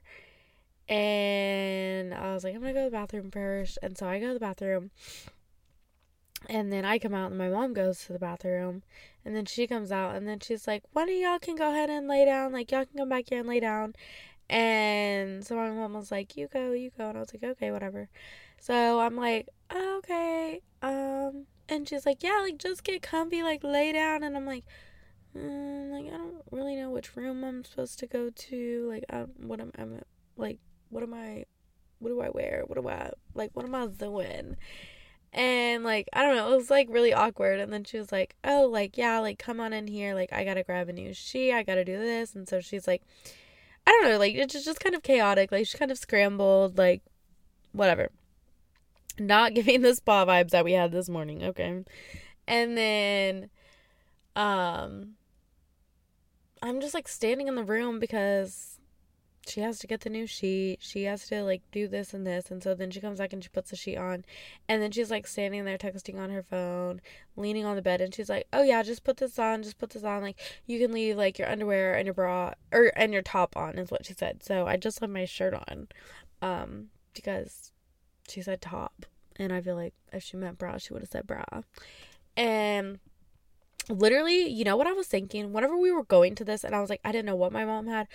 and I was like, I'm gonna go to the bathroom first. And so I go to the bathroom, and then I come out, and my mom goes to the bathroom, and then she comes out, and then she's like, one of y'all can go ahead and lay down, like y'all can come back here and lay down. And so my mom was like, you go, you go. And I was like, okay, whatever. So I'm like, oh, okay. Um, and she's like, yeah, like just get comfy, like lay down. And I'm like, mm, like I don't really know which room I'm supposed to go to. Like, I, what am I, like, what am I, what do I wear? What do I, like, what am I doing? And like, I don't know, it was like really awkward. And then she was like, oh, like, yeah, like come on in here. Like, I gotta grab a new sheet. I gotta do this. And so she's like, I don't know, like, it's just, just kind of chaotic. Like, she kind of scrambled, like, whatever. Not giving the spa vibes that we had this morning, okay? And then, um, I'm just, like, standing in the room because she has to get the new sheet. She has to, like, do this and this. And so then she comes back and she puts the sheet on. And then she's, like, standing there texting on her phone, leaning on the bed. And she's like, oh, yeah, just put this on. Just put this on. Like, you can leave, like, your underwear and your bra, or, and your top on is what she said. So I just left my shirt on, um, because she said top. And I feel like if she meant bra, she would have said bra. And literally, you know what I was thinking? Whenever we were going to this, and I was like, I didn't know what my mom had.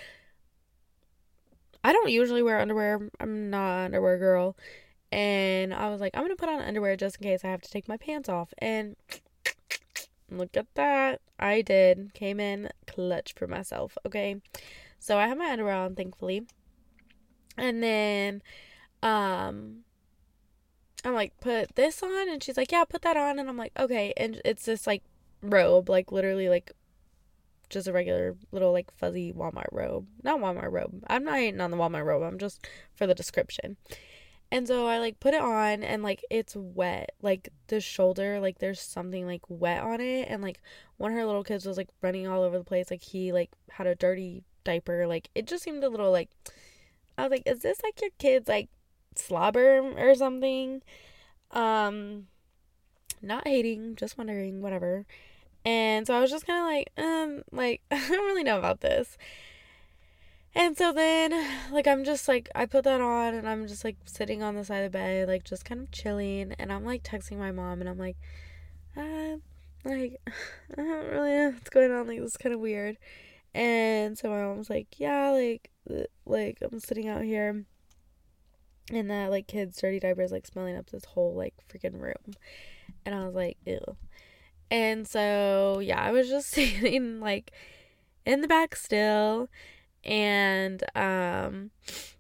I don't usually wear underwear. I'm not an underwear girl. And I was like, I'm going to put on underwear just in case I have to take my pants off. And look at that. I did. Came in clutch for myself. Okay. So I have my underwear on, thankfully. And then, um, I'm like, put this on. And she's like, yeah, put that on. And I'm like, okay. And it's this like robe, like literally like just a regular little like fuzzy Walmart robe. Not Walmart robe. I'm not hating on the Walmart robe. I'm just for the description. And so I like put it on, and like it's wet. Like the shoulder, like there's something like wet on it. And like one of her little kids was like running all over the place. Like he like had a dirty diaper. Like it just seemed a little like, I was like, is this like your kid's like slobber or something? Um, not hating, just wondering, whatever. And so I was just kind of like, um, like, I don't really know about this. And so then, like, I'm just, like, I put that on, and I'm just, like, sitting on the side of the bed, like, just kind of chilling. And I'm, like, texting my mom, and I'm like, uh, like, I don't really know what's going on. Like, this is kind of weird. And so my mom's like, yeah, like, like, I'm sitting out here, and that, like, kid's dirty diapers, like, smelling up this whole, like, freaking room. And I was like, ew. And so, yeah, I was just sitting, like, in the back still, and, um,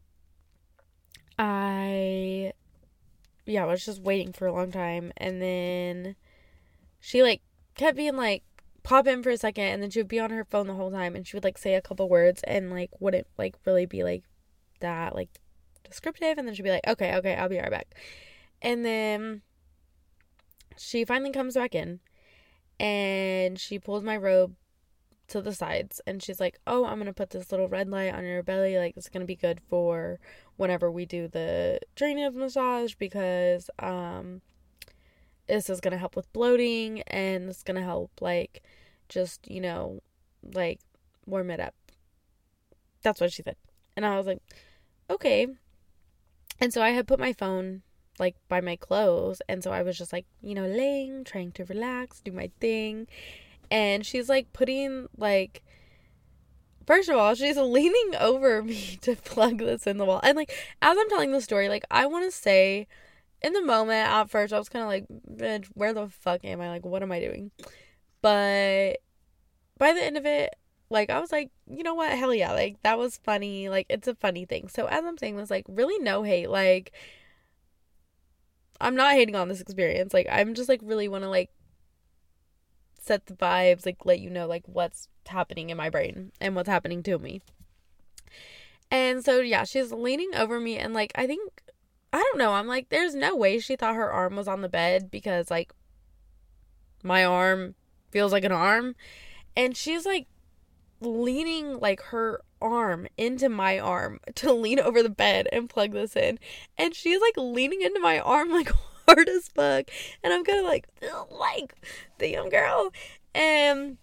I, yeah, I was just waiting for a long time, and then she, like, kept being, like, pop in for a second, and then she would be on her phone the whole time, and she would, like, say a couple words, and, like, wouldn't, like, really be, like, that, like, descriptive, and then she'd be like, okay, okay, I'll be right back. And then she finally comes back in. and she pulls my robe to the sides, and she's like, oh, I'm gonna put this little red light on your belly, like it's gonna be good for whenever we do the drainage massage, because um this is gonna help with bloating, and it's gonna help like just, you know, like warm it up. That's what she said. And I was like, okay. And so I had put my phone like by my clothes, and so I was just like, you know, laying, trying to relax, do my thing. And she's like putting like, first of all, she's leaning over me to plug this in the wall. And like, as I'm telling the story, like, I want to say, in the moment, at first, I was kind of like, bitch, where the fuck am I? Like, what am I doing? But by the end of it, like, I was like, you know what? Hell yeah. Like, that was funny. Like, it's a funny thing. So as I'm saying this, like, really no hate. Like, I'm not hating on this experience. Like, I'm just like really want to like set the vibes, like let you know like what's happening in my brain and what's happening to me. And so yeah, she's leaning over me, and like I think, I don't know, I'm like, there's no way she thought her arm was on the bed, because like my arm feels like an arm, and she's like leaning like her arm into my arm to lean over the bed and plug this in, and she's like leaning into my arm like hard as fuck, and I'm kind of like, like, damn girl. And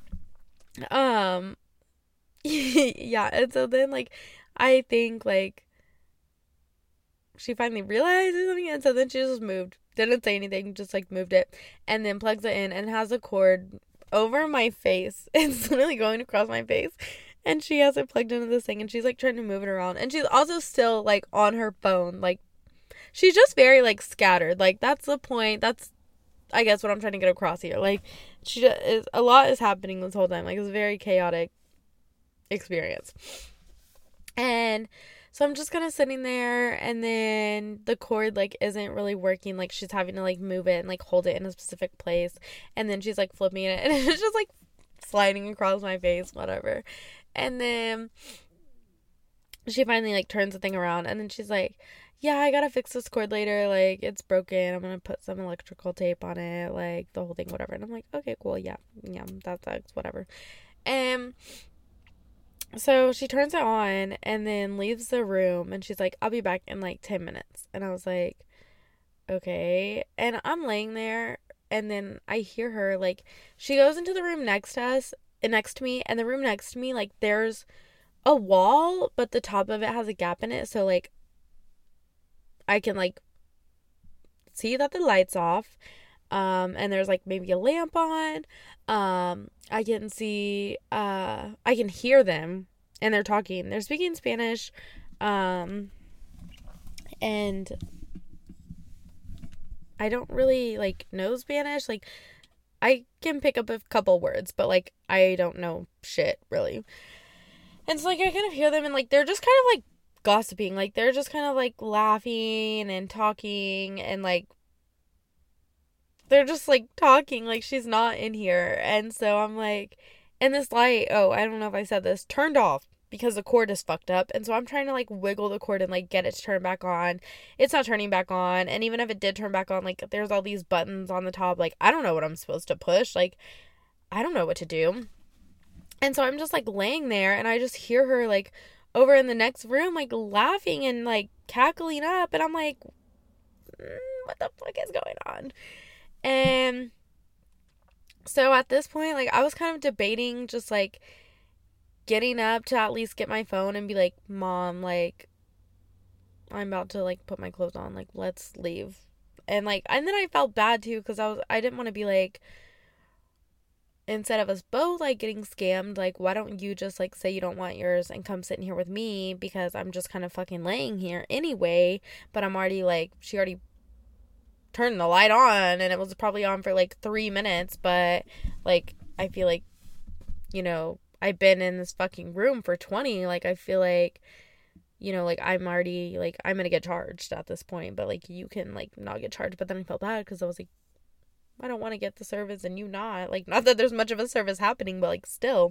um yeah, and so then like I think like she finally realizes something, and so then she just moved, didn't say anything, just like moved it, and then plugs it in and has a cord over my face. It's literally going across my face, and she has it plugged into this thing, and she's like trying to move it around, and she's also still like on her phone. Like, she's just very like scattered. Like, that's the point. That's, I guess, what I'm trying to get across here. Like, she just is, a lot is happening this whole time. Like, it's a very chaotic experience. And so I'm just kind of sitting there, and then the cord like isn't really working. Like, she's having to like move it and like hold it in a specific place, and then she's like flipping it, and it's just like sliding across my face, whatever. And then she finally like turns the thing around, and then she's like, yeah, I gotta fix this cord later, like it's broken, I'm gonna put some electrical tape on it, like the whole thing, whatever. And I'm like, okay, cool, yeah, yeah, that sucks, whatever. And so she turns it on and then leaves the room, and she's like, I'll be back in like ten minutes. And I was like, okay. And I'm laying there, and then I hear her, like, she goes into the room next to us, next to me, and the room next to me, like, there's a wall, but the top of it has a gap in it, so, like, I can, like, see that the light's off, um, and there's, like, maybe a lamp on, um, I can see, uh, I can hear them, and they're talking, they're speaking Spanish, um, and I don't really, like, know Spanish, like, I can pick up a couple words, but, like, I don't know shit, really. And so, like, I kind of hear them, and, like, they're just kind of, like, gossiping. Like, they're just kind of, like, laughing and talking, and, like, they're just, like, talking like she's not in here. And so I'm, like, and this light, oh, I don't know if I said this, turned off because the cord is fucked up. And so I'm trying to, like, wiggle the cord and, like, get it to turn back on. It's not turning back on. And even if it did turn back on, like, there's all these buttons on the top. Like, I don't know what I'm supposed to push. Like, I don't know what to do. And so I'm just, like, laying there, and I just hear her, like, over in the next room, like, laughing and, like, cackling up. And I'm like, mm, what the fuck is going on? And so at this point, like, I was kind of debating just, like, getting up to at least get my phone and be like, Mom, like, I'm about to, like, put my clothes on, like, let's leave. And, like, and then I felt bad, too, because I was, I didn't want to be, like, instead of us both, like, getting scammed, like, why don't you just, like, say you don't want yours and come sit in here with me, because I'm just kind of fucking laying here anyway, but I'm already, like, she already turned the light on, and it was probably on for, like, three minutes, but, like, I feel like, you know, I've been in this fucking room for twenty, like, I feel like, you know, like, I'm already, like, I'm gonna get charged at this point, but, like, you can, like, not get charged. But then I felt bad, because I was like, I don't want to get the service and you not, like, not that there's much of a service happening, but, like, still.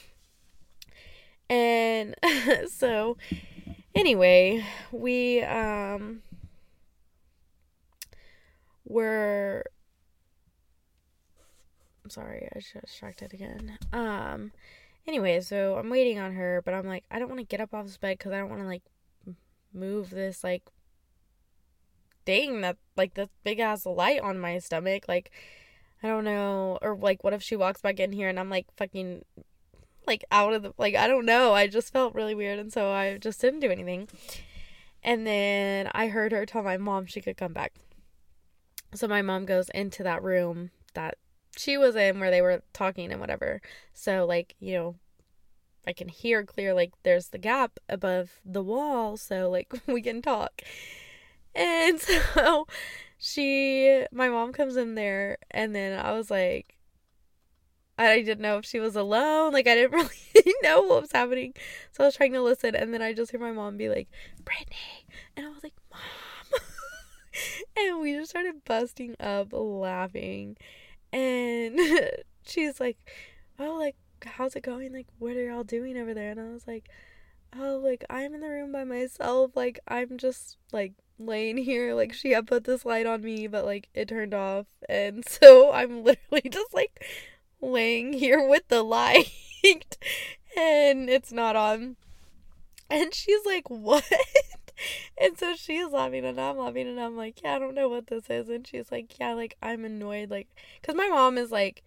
And so anyway, we um were sorry, I just got distracted again. Um, anyway, so I'm waiting on her, but I'm like, I don't want to get up off this bed because I don't want to, like, move this, like, thing that, like, this big-ass light on my stomach. Like, I don't know. Or, like, what if she walks back in here and I'm, like, fucking, like, out of the, like, I don't know. I just felt really weird, and so I just didn't do anything. And then I heard her tell my mom she could come back. So my mom goes into that room that she was in where they were talking and whatever. So, like, you know, I can hear clear, like, there's the gap above the wall, so, like, we can talk. And so she, my mom comes in there, and then I was like, I didn't know if she was alone. Like, I didn't really know what was happening. So I was trying to listen, and then I just hear my mom be like, Brittany. And I was like, Mom. And we just started busting up laughing. And she's like, oh, like, how's it going? Like, what are y'all doing over there? And I was like, oh, like, I'm in the room by myself. Like, I'm just, like, laying here. Like, she had put this light on me, but, like, it turned off. And so I'm literally just, like, laying here with the light. And it's not on. And she's like, what? And so she's laughing and I'm laughing and I'm like, yeah, I don't know what this is. And she's like, yeah, like, I'm annoyed. Like, because my mom is like,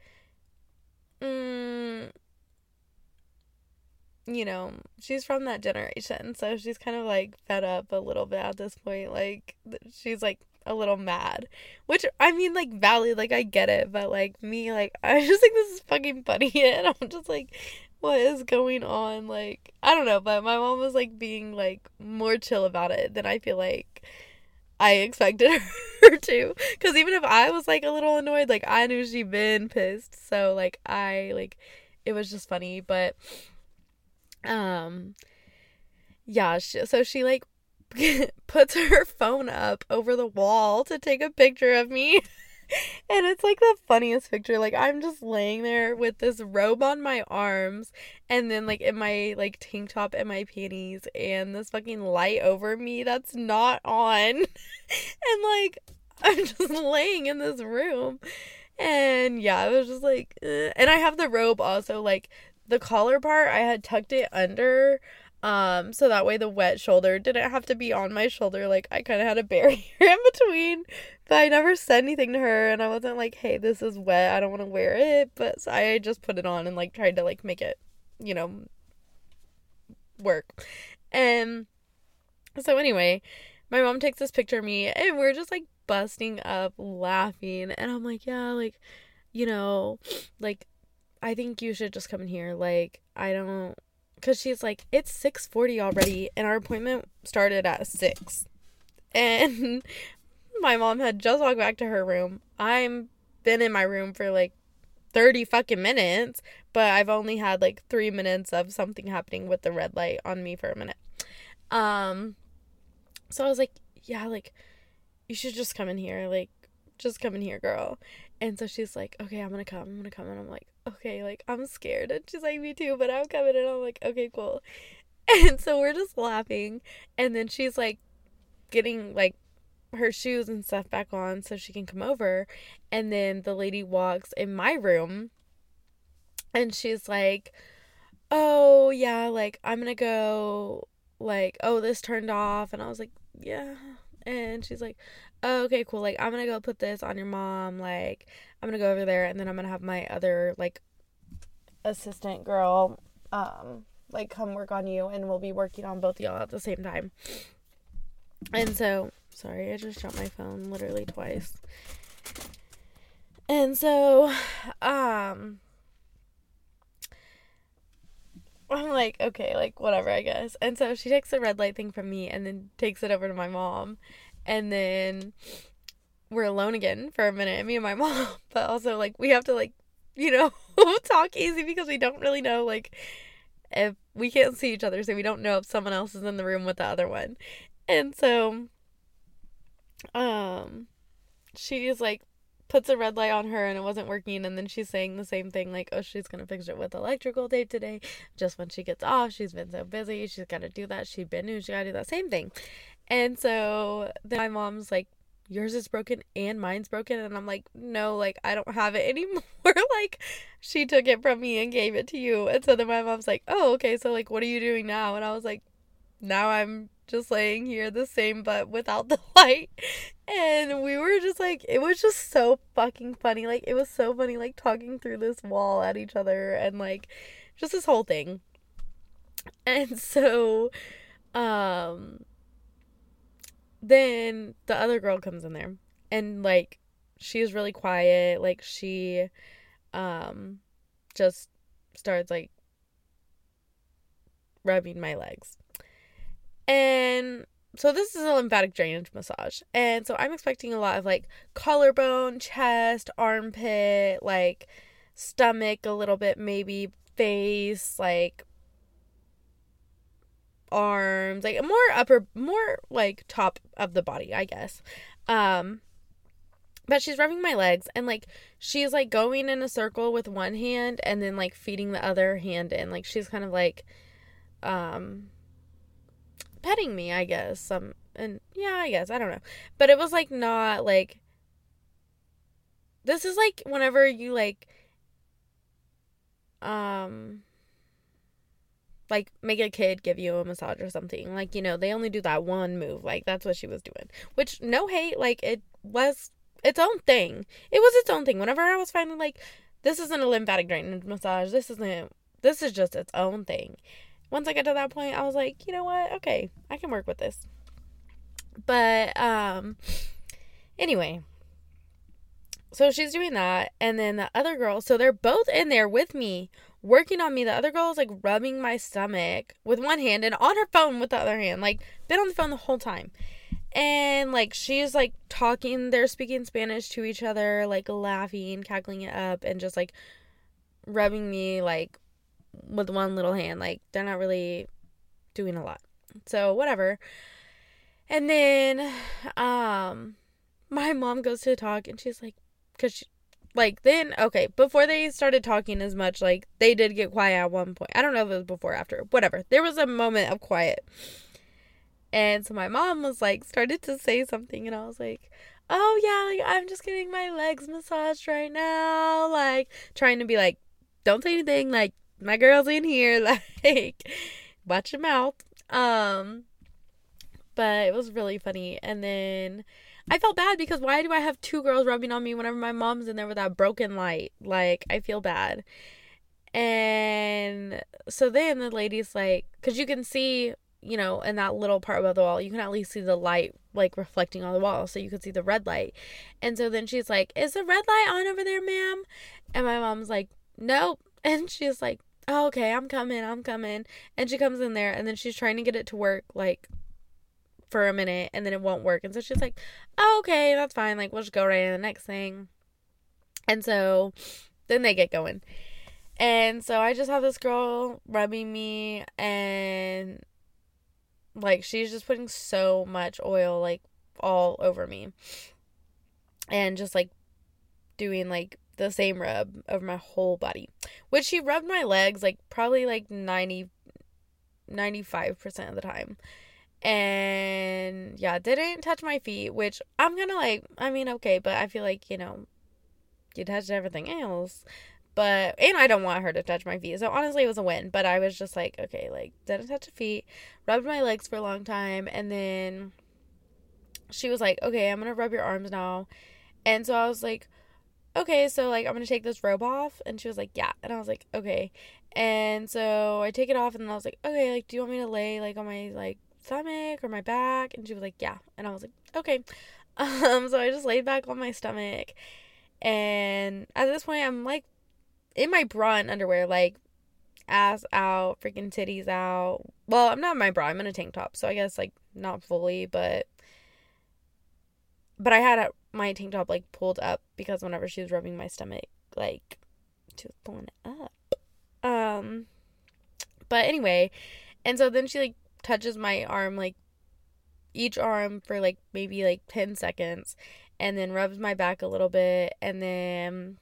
mm, you know, she's from that generation. So she's kind of like fed up a little bit at this point. Like, she's like a little mad. Which, I mean, like, valid. Like, I get it. But, like, me, like, I just think this is fucking funny. And I'm just like, what is going on? Like, I don't know, but my mom was, like, being, like, more chill about it than I feel like I expected her to. Because even if I was, like, a little annoyed, like, I knew she'd been pissed. So, like, I, like, it was just funny. But, um, yeah, she, so she, like, puts her phone up over the wall to take a picture of me. And it's like the funniest picture. Like, I'm just laying there with this robe on my arms and then, like, in my, like, tank top and my panties and this fucking light over me that's not on. And, like, I'm just laying in this room. And, yeah, it was just, like, eh. And I have the robe also, like, the collar part, I had tucked it under, Um, so that way the wet shoulder didn't have to be on my shoulder. Like, I kind of had a barrier in between, but I never said anything to her, and I wasn't like, hey, this is wet, I don't want to wear it, but so I just put it on and, like, tried to, like, make it, you know, work. And so anyway, my mom takes this picture of me, and we're just, like, busting up laughing, and I'm like, yeah, like, you know, like, I think you should just come in here, like, I don't, because she's like, it's six forty already, and our appointment started at six. And my mom had just walked back to her room. I'm been in my room for, like, thirty fucking minutes, but I've only had, like, three minutes of something happening with the red light on me for a minute. Um, so I was like, yeah, like, you should just come in here. Like, just come in here, girl. And so she's like, okay, I'm gonna come, I'm gonna come. And I'm like, okay, like, I'm scared. And she's like, me too, but I'm coming. And I'm like, okay, cool. And so we're just laughing. And then she's, like, getting, like, her shoes and stuff back on so she can come over. And then the lady walks in my room. And she's like, oh, yeah, like, I'm gonna go, like, oh, this turned off. And I was like, yeah. And she's like, oh, okay, cool. Like, I'm gonna go put this on your mom. Like, I'm gonna go over there, and then I'm gonna have my other, like, assistant girl, um, like, come work on you, and we'll be working on both of y'all at the same time. And so, sorry, I just dropped my phone literally twice. And so, um, I'm like, okay, like, whatever, I guess. And so she takes the red light thing from me and then takes it over to my mom. And then we're alone again for a minute, me and my mom. But also, like, we have to, like, you know, talk easy because we don't really know, like, if we can't see each other. So we don't know if someone else is in the room with the other one. And so, um, she's, like, puts a red light on her and it wasn't working, and then she's saying the same thing, like, oh, she's gonna fix it with electrical tape today, just when she gets off. She's been so busy, she's gotta do that. She's been new, she gotta do that same thing. And so then my mom's like yours is broken and mine's broken. And I'm like, no, like, I don't have it anymore. Like, she took it from me and gave it to you. And so then my mom's like, oh, okay, so, like, what are you doing now? And I was like, now I'm just laying here the same but without the light. And we were just like, it was just so fucking funny. Like, it was so funny, like, talking through this wall at each other and, like, just this whole thing. And so, um, then the other girl comes in there and, like, she's really quiet. Like, she, um, just starts, like, rubbing my legs. And so this is a lymphatic drainage massage. And so I'm expecting a lot of, like, collarbone, chest, armpit, like, stomach a little bit, maybe face, like, arms, like, more upper, more, like, top of the body, I guess. Um, but she's rubbing my legs, and, like, she's, like, going in a circle with one hand and then, like, feeding the other hand in. Like, she's kind of, like, um... petting me, I guess. Some and yeah, I guess. I don't know. But it was like not like this is like whenever you like um like make a kid give you a massage or something. Like, you know, they only do that one move. Like, that's what she was doing. Which, no hate, like, it was its own thing. It was its own thing. Whenever I was finding, like, this isn't a lymphatic drainage massage. This isn't this is just its own thing. Once I got to that point, I was like, you know what? Okay, I can work with this. But, um, anyway. So she's doing that. And then the other girl, so they're both in there with me, working on me. The other girl is, like, rubbing my stomach with one hand and on her phone with the other hand. Like, been on the phone the whole time. And, like, she's, like, talking. They're speaking Spanish to each other, like, laughing, cackling it up, and just, like, rubbing me, like, with one little hand. Like, they're not really doing a lot. So, whatever. And then, um, my mom goes to talk, and she's like, because she, like, then, okay, before they started talking as much, like, they did get quiet at one point. I don't know if it was before or after. Whatever. There was a moment of quiet. And so my mom was, like, started to say something, and I was like, oh, yeah, like, I'm just getting my legs massaged right now. Like, trying to be like, don't say anything, like, my girl's in here, like, watch your mouth. Um, but it was really funny. And then I felt bad because why do I have two girls rubbing on me whenever my mom's in there with that broken light? Like, I feel bad. And so then the lady's like, because you can see, you know, in that little part above the wall, you can at least see the light, like, reflecting on the wall, so you could see the red light. And so then she's like, is the red light on over there, ma'am? And my mom's like, nope. And she's like, oh, okay, I'm coming, I'm coming. And she comes in there, and then she's trying to get it to work, like, for a minute, and then it won't work. And so she's like, oh, okay, that's fine. Like, we'll just go right to the next thing. And so then they get going. And so I just have this girl rubbing me, and, like, she's just putting so much oil, like, all over me. And just, like, doing, like, the same rub over my whole body. Which she rubbed my legs, like, probably, like, ninety, ninety-five percent of the time. And, yeah, didn't touch my feet, which I'm gonna, like, I mean, okay, but I feel like, you know, you touched everything else. But, and I don't want her to touch my feet. So, honestly, it was a win. But I was just like, okay, like, didn't touch the feet. Rubbed my legs for a long time. And then she was like, okay, I'm going to rub your arms now. And so I was like, okay, so, like, I'm going to take this robe off. And she was like, yeah. And I was like, okay. And so I take it off. And I was like, okay, like, do you want me to lay, like, on my, like, stomach or my back? And she was like, yeah. And I was like, okay. Um, so I just laid back on my stomach. And at this point, I'm, like, in my bra and underwear, like, ass out, freaking titties out. Well, I'm not in my bra, I'm in a tank top, so I guess, like, not fully, but, but I had a, my tank top, like, pulled up, because whenever she was rubbing my stomach, like, she was pulling it up. Um, but anyway, and so then she, like, touches my arm, like, each arm for, like, maybe, like, ten seconds, and then rubs my back a little bit, and then,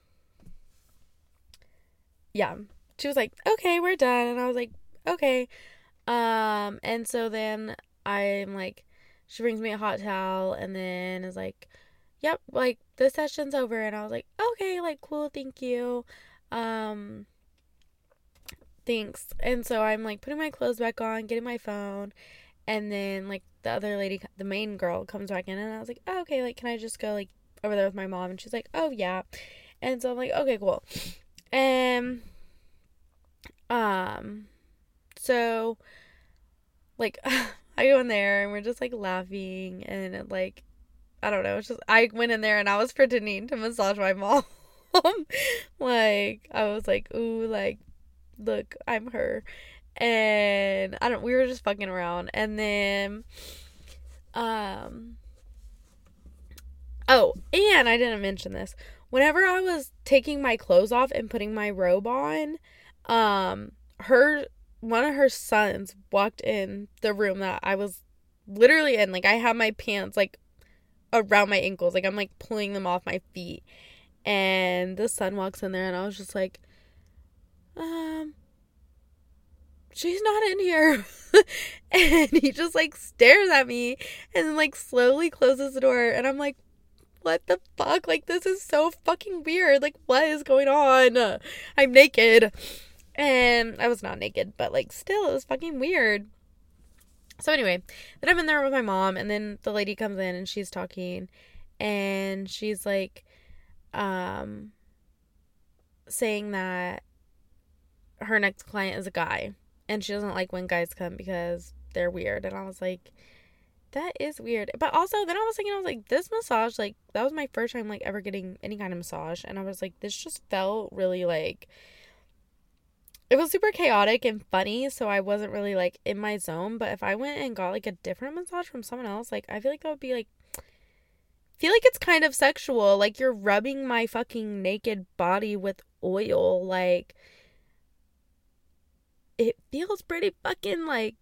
yeah, she was like, okay, we're done. And I was like, okay. Um, and so then I'm like, she brings me a hot towel and then is like, yep, like, this session's over. And I was like, okay, like, cool, thank you. Um, thanks. And so I'm, like, putting my clothes back on, getting my phone. And then, like, the other lady, the main girl, comes back in. And I was like, oh, okay, like, can I just go, like, over there with my mom? And she's like, oh, yeah. And so I'm like, okay, cool. And, um, so, like, I go in there and we're just, like, laughing. And, it, like, I don't know. It's just, I went in there and I was pretending to massage my mom. Like, I was like, ooh, like, look, I'm her. And I don't, we were just fucking around. And then, um, oh, and I didn't mention this. Whenever I was taking my clothes off and putting my robe on, um, her, one of her sons walked in the room that I was literally in. Like, I had my pants, like, around my ankles. Like, I'm, like, pulling them off my feet. And the son walks in there and I was just like, um, she's not in here. And he just, like, stares at me and then, like, slowly closes the door. And I'm like, what the fuck? Like, this is so fucking weird. Like, what is going on? I'm naked. And I was not naked, but, like, still, it was fucking weird. So anyway, then I'm in there with my mom, and then the lady comes in and she's talking, and she's like, um, saying that her next client is a guy, and she doesn't like when guys come because they're weird. And I was like, that is weird. But also, then I was thinking, I was like, this massage, like, that was my first time, like, ever getting any kind of massage, and I was like, this just felt really, like, it was super chaotic and funny, so I wasn't really, like, in my zone. But if I went and got, like, a different massage from someone else, like, I feel like that would be, like, feel like it's kind of sexual. Like, you're rubbing my fucking naked body with oil. Like, it feels pretty fucking, like,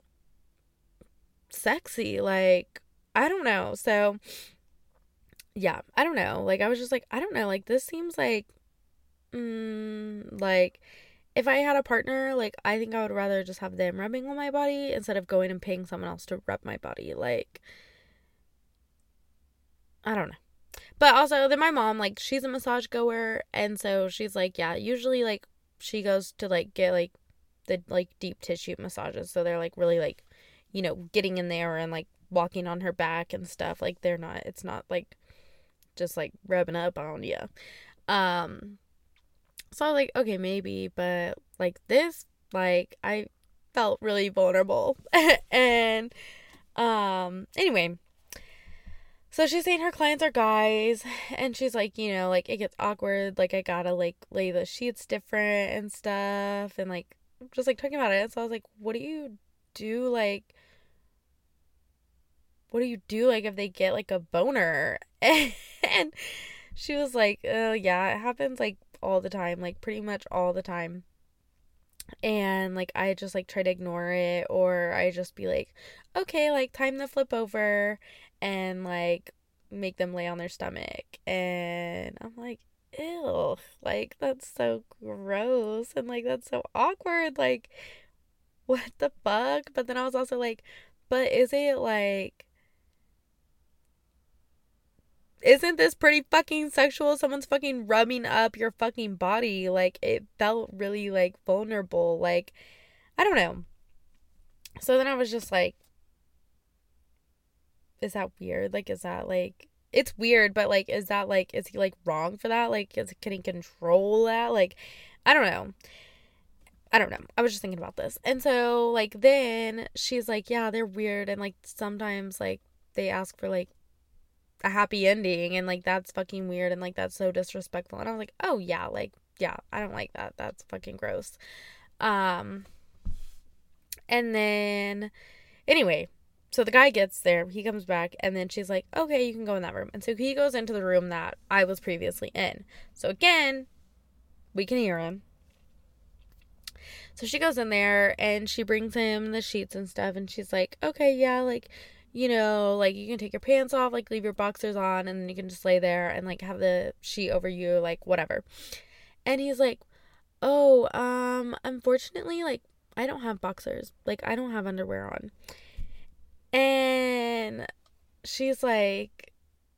sexy. Like, I don't know. So, yeah, I don't know. Like, I was just like, I don't know. Like, this seems like, mm, like, if I had a partner, like, I think I would rather just have them rubbing on my body instead of going and paying someone else to rub my body. Like, I don't know. But also, then my mom, like, she's a massage goer, and so she's like, yeah, usually, like, she goes to, like, get, like, the, like, deep tissue massages, so they're, like, really, like, you know, getting in there and, like, walking on her back and stuff. Like, they're not, it's not, like, just, like, rubbing up on you. Um, so I was like, okay, maybe, but, like, this, like, I felt really vulnerable. And, um, anyway, so she's saying her clients are guys, and she's like, you know, like, it gets awkward, like, I gotta, like, lay the sheets different and stuff, and, like, just, like, talking about it. So I was like, what do you do, like, what do you do, like, if they get, like, a boner? And she was like, oh, yeah, it happens, like, all the time, like, pretty much all the time. And, like, I just, like, try to ignore it, or I just be like, okay, like, time to flip over and, like, make them lay on their stomach. And I'm like, ew, like, that's so gross, and, like, that's so awkward, like, what the fuck? But then I was also like, but is it, like, isn't this pretty fucking sexual? Someone's fucking rubbing up your fucking body. Like, it felt really, like, vulnerable. Like, I don't know. So then I was just like, is that weird? Like, is that, like, it's weird, but, like, is that, like, is he, like, wrong for that? Like, is, can he control that? Like, I don't know. I don't know. I was just thinking about this. And so, like, then she's like, yeah, they're weird. And, like, sometimes, like, they ask for, like, a happy ending, and, like, that's fucking weird, and, like, that's so disrespectful. And I was like, oh, yeah, like, yeah, I don't like that. That's fucking gross. Um, and then, anyway, so the guy gets there, he comes back, and then she's like, okay, you can go in that room. And so he goes into the room that I was previously in. So again, we can hear him. So she goes in there, and she brings him the sheets and stuff, and she's like, okay, yeah, like, you know, like, you can take your pants off, like, leave your boxers on, and then you can just lay there and, like, have the sheet over you, like, whatever. And he's like, oh, um, unfortunately, like, I don't have boxers. Like, I don't have underwear on. And she's like,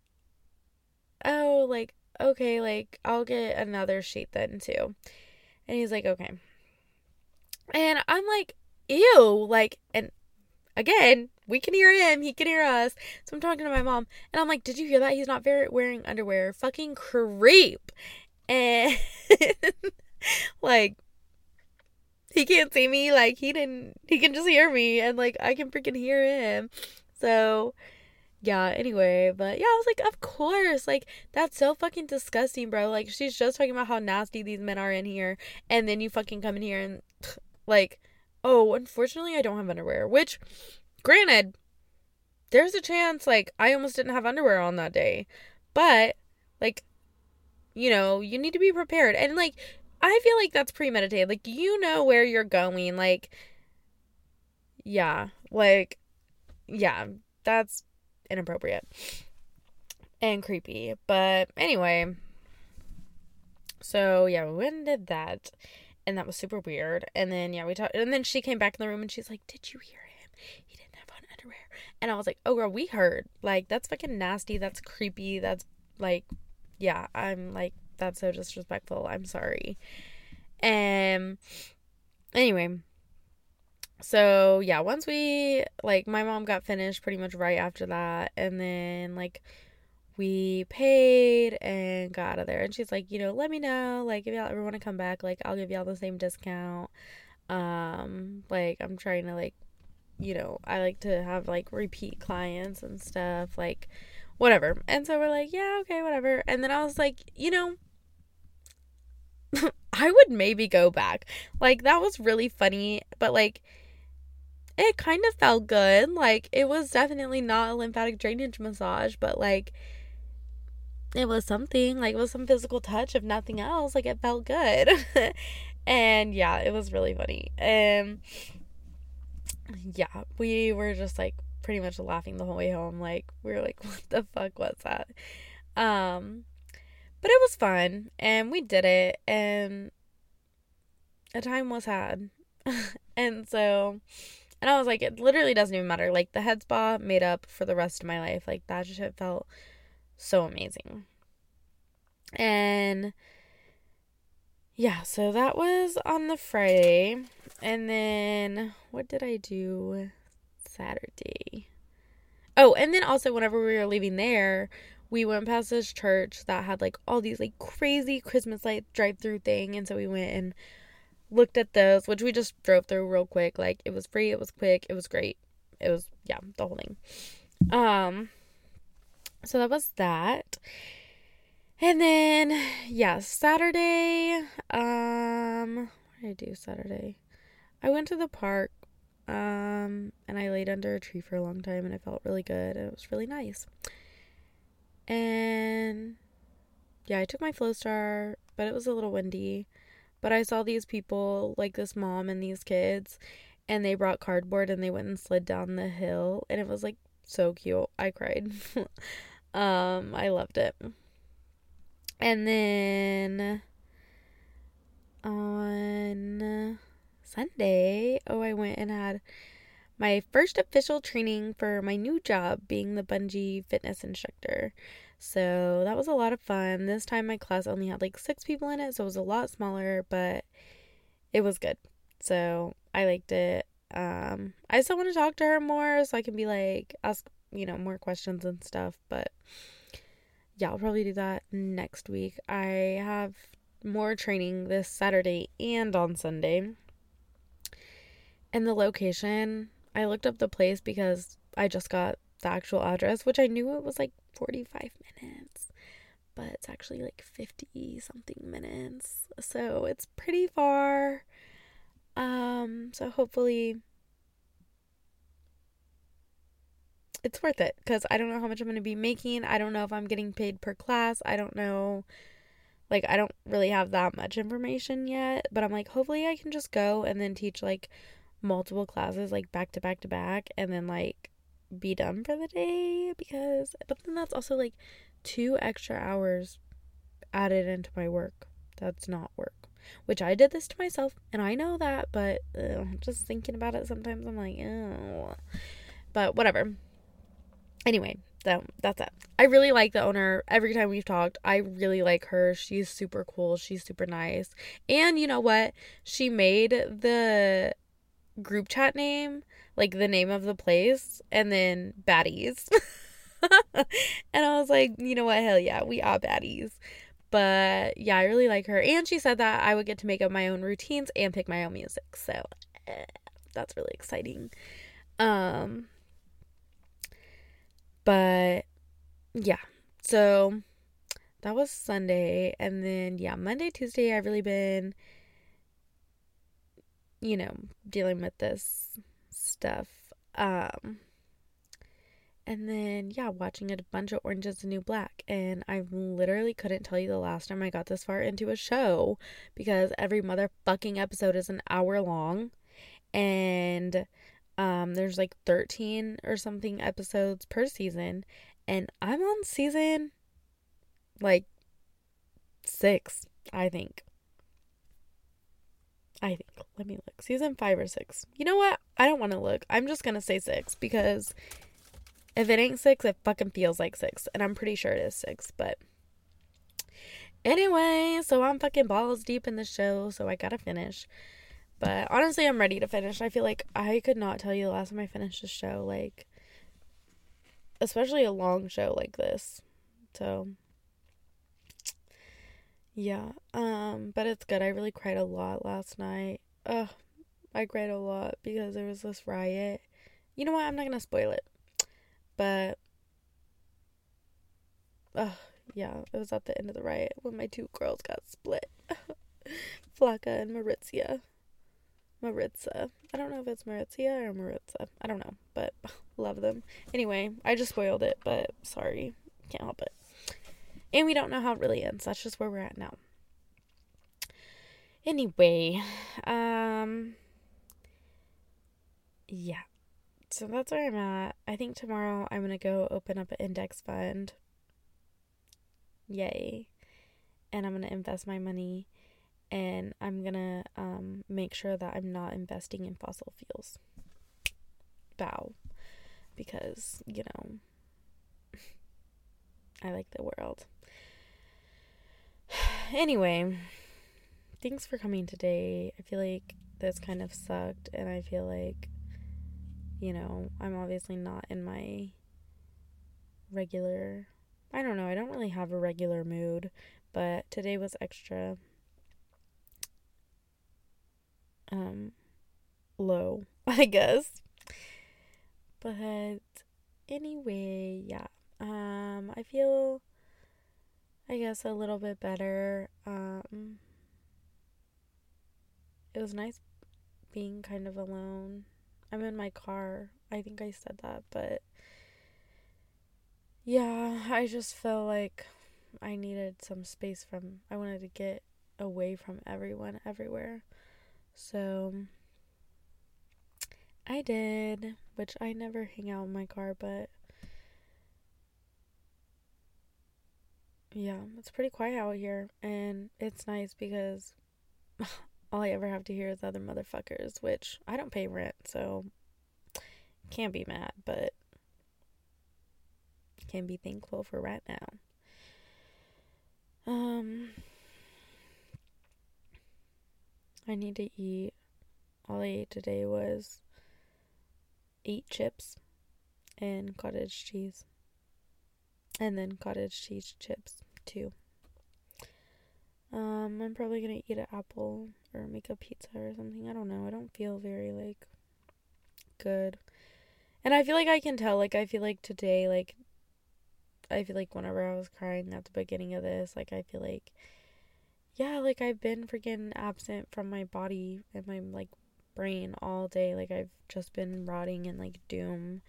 oh, like, okay, like, I'll get another sheet then too. And he's like, okay. And I'm like, ew, like, and again, we can hear him, he can hear us. So I'm talking to my mom, and I'm like, did you hear that? He's not very wearing underwear. Fucking creep. And like, he can't see me, like, he didn't, he can just hear me, and like, I can freaking hear him. So yeah, anyway, but yeah, I was like, of course, like, that's so fucking disgusting, bro. Like, she's just talking about how nasty these men are in here, and then you fucking come in here and, like, oh, unfortunately, I don't have underwear, which, granted, there's a chance, like, I almost didn't have underwear on that day, but, like, you know, you need to be prepared, and, like, I feel like that's premeditated, like, you know where you're going, like, yeah, like, yeah, that's inappropriate and creepy. But anyway, so yeah, we went and did that, and that was super weird. And then yeah, we talked, and then she came back in the room and she's like, did you hear him? He didn't have on underwear. And I was like, oh girl, we heard. Like, that's fucking nasty, that's creepy, that's like, yeah, I'm like, that's so disrespectful, I'm sorry. And anyway, so yeah, once we, like, my mom got finished pretty much right after that, and then like we paid and got out of there, and she's like, you know, let me know, like, if y'all ever want to come back, like, I'll give y'all the same discount. Um like, I'm trying to, like, you know, I like to have like repeat clients and stuff, like, whatever. And so we're like, yeah, okay, whatever. And then I was like, you know, I would maybe go back. Like, that was really funny, but like, it kind of felt good. Like, it was definitely not a lymphatic drainage massage, but like, it was something. Like, it was some physical touch, if nothing else. Like, it felt good. And yeah, it was really funny. And yeah, we were just like pretty much laughing the whole way home. Like, we were like, what the fuck was that? Um, but it was fun, and we did it, and a time was had. And so, and I was like, it literally doesn't even matter. Like, the head spa made up for the rest of my life. Like, that shit felt so amazing. And yeah, so that was on the Friday. And then what did I do Saturday? Oh, and then also whenever we were leaving there, we went past this church that had like all these like crazy Christmas light drive-through thing. And so we went and looked at those, which we just drove through real quick. Like, it was free, it was quick, it was great. It was, yeah, the whole thing. Um, so that was that. And then, yeah, Saturday, um, what did I do Saturday? I went to the park, um, and I laid under a tree for a long time, and I felt really good, and it was really nice. And, yeah, I took my Flowstar, but it was a little windy. But I saw these people, like this mom and these kids, and they brought cardboard and they went and slid down the hill, and it was like so cute. I cried. um, I loved it. And then on Sunday, oh, I went and had my first official training for my new job, being the bungee fitness instructor. So that was a lot of fun. This time my class only had like six people in it, so it was a lot smaller, but it was good. So I liked it. Um, I still want to talk to her more so I can be like, ask, you know, more questions and stuff. But yeah, I'll probably do that next week. I have more training this Saturday and on Sunday. And the location, I looked up the place because I just got the actual address, which I knew it was like forty-five minutes, but it's actually like fifty something minutes, so it's pretty far. Um so hopefully it's worth it, because I don't know how much I'm going to be making. I don't know if I'm getting paid per class. I don't know, like, I don't really have that much information yet, but I'm like, hopefully I can just go and then teach like multiple classes, like back to back to back, and then like be done for the day, because but then that's also like two extra hours added into my work. That's not work, which I did this to myself, and I know that, but uh, just thinking about it sometimes I'm like, oh, but whatever. Anyway, So that's it. I really like the owner. Every time we've talked, I really like her. She's super cool. She's super nice. And you know what? She made the group chat name, like the name of the place, and then baddies. And I was like, you know what? Hell yeah, we are baddies. But yeah, I really like her. And she said that I would get to make up my own routines and pick my own music. So eh, that's really exciting. Um, but yeah, so that was Sunday. And then, yeah, Monday, Tuesday, I've really been, you know, dealing with this stuff. Um, and then, yeah, watching a bunch of Orange is the New Black. And I literally couldn't tell you the last time I got this far into a show because every motherfucking episode is an hour long. And um, there's like thirteen or something episodes per season. And I'm on season like six, I think. I think. Let me look. Season five or six. You know what? I don't want to look. I'm just going to say six because if it ain't six, it fucking feels like six. And I'm pretty sure it is six. But anyway, so I'm fucking balls deep in the show. So I got to finish. But honestly, I'm ready to finish. I feel like I could not tell you the last time I finished a show. Like, especially a long show like this. So yeah, um, but it's good. I really cried a lot last night. Ugh, I cried a lot because there was this riot. You know what? I'm not gonna spoil it. But, ugh, yeah, it was at the end of the riot when my two girls got split. Flocka and Maritzia. Maritza. I don't know if it's Maritzia or Maritza. I don't know, but love them. Anyway, I just spoiled it, but sorry. Can't help it. And we don't know how it really ends. That's just where we're at now. Anyway, um, yeah. So that's where I'm at. I think tomorrow I'm going to go open up an index fund. Yay. And I'm going to invest my money. And I'm going to um, make sure that I'm not investing in fossil fuels. Bow. Because, you know, I like the world. Anyway, thanks for coming today. I feel like this kind of sucked, and I feel like, you know, I'm obviously not in my regular, I don't know, I don't really have a regular mood, but today was extra um low, I guess. But anyway, yeah. Um I feel I guess a little bit better. Um, it was nice being kind of alone. I'm in my car. I think I said that, but yeah, I just felt like I needed some space from, I wanted to get away from everyone, everywhere. So I did, which I never hang out in my car, but yeah, it's pretty quiet out here, and it's nice because all I ever have to hear is other motherfuckers, which I don't pay rent, so can't be mad, but can be thankful for right now. Um, I need to eat. All I ate today was eight chips and cottage cheese, and then cottage cheese chips too. Um, I'm probably gonna eat an apple or make a pizza or something. I don't know. I don't feel very, like, good. And I feel like I can tell, like, I feel like today, like, I feel like whenever I was crying at the beginning of this, like, I feel like, yeah, like, I've been freaking absent from my body and my, like, brain all day. Like, I've just been rotting in, like, doom,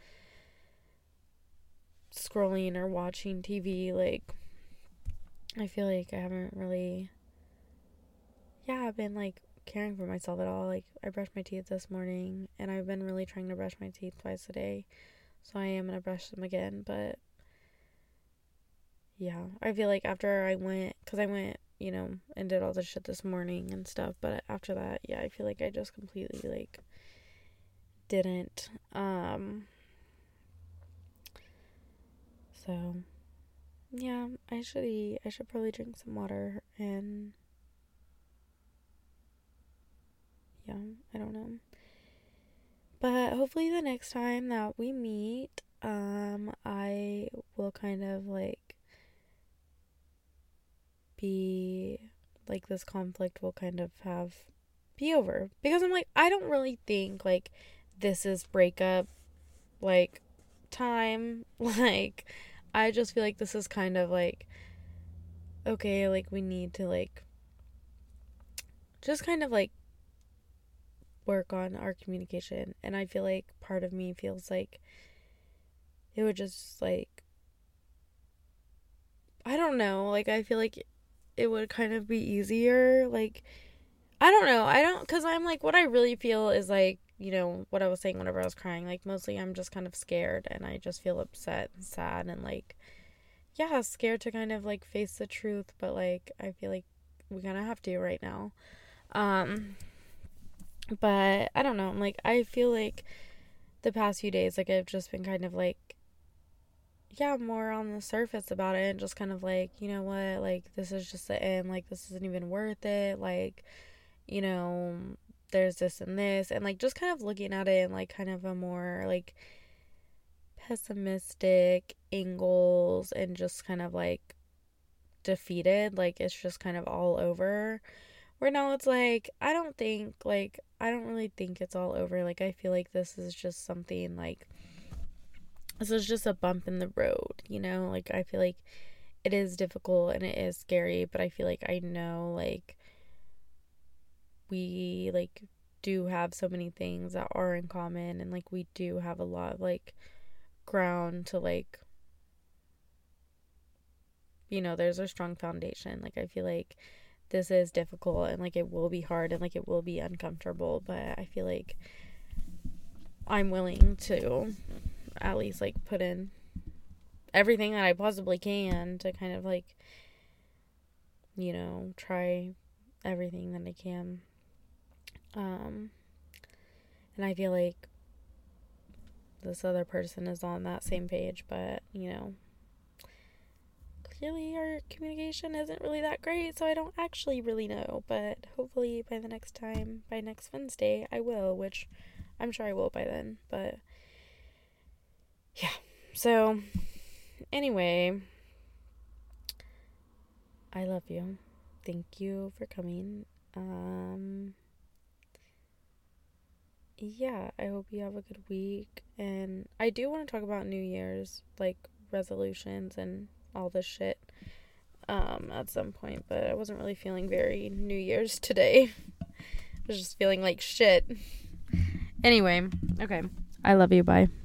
scrolling or watching T V. Like, I feel like I haven't really, yeah, I've been, like, caring for myself at all. Like, I brushed my teeth this morning, and I've been really trying to brush my teeth twice a day, so I am gonna brush them again. But yeah, I feel like after I went, because I went, you know, and did all this shit this morning and stuff, but after that, yeah, I feel like I just completely, like, didn't, um, So, yeah, I should eat. I should probably drink some water and, yeah, I don't know. But hopefully the next time that we meet, um, I will kind of, like, be, like, this conflict will kind of have, be over. Because I'm like, I don't really think, like, this is breakup, like, time. Like, I just feel like this is kind of, like, okay, like, we need to, like, just kind of, like, work on our communication. And I feel like part of me feels like it would just, like, I don't know, like, I feel like it would kind of be easier, like, I don't know, I don't, because I'm like, what I really feel is, like, you know, what I was saying whenever I was crying, like, mostly I'm just kind of scared, and I just feel upset and sad, and, like, yeah, scared to kind of, like, face the truth, but, like, I feel like we kind of have to right now, um, but, I don't know, like, I feel like the past few days, like, I've just been kind of, like, yeah, more on the surface about it, and just kind of like, you know what, like, this is just the end, like, this isn't even worth it, like, you know, there's this and this, and, like, just kind of looking at it in, like, kind of a more, like, pessimistic angles, and just kind of, like, defeated, like, it's just kind of all over, where now it's, like, I don't think, like, I don't really think it's all over, like, I feel like this is just something, like, this is just a bump in the road, you know, like, I feel like it is difficult and it is scary, but I feel like I know, like, we, like, do have so many things that are in common, and, like, we do have a lot of, like, ground to, like, you know, there's a strong foundation, like, I feel like this is difficult, and, like, it will be hard, and, like, it will be uncomfortable, but I feel like I'm willing to at least, like, put in everything that I possibly can to kind of, like, you know, try everything that I can. Um, and I feel like this other person is on that same page, but, you know, clearly our communication isn't really that great, so I don't actually really know, but hopefully by the next time, by next Wednesday, I will, which I'm sure I will by then, but yeah, so anyway, I love you. Thank you for coming. Um, yeah, I hope you have a good week. And I do want to talk about New Year's, like, resolutions and all this shit, um, at some point. But I wasn't really feeling very New Year's today. I was just feeling like shit. Anyway, okay. I love you. Bye.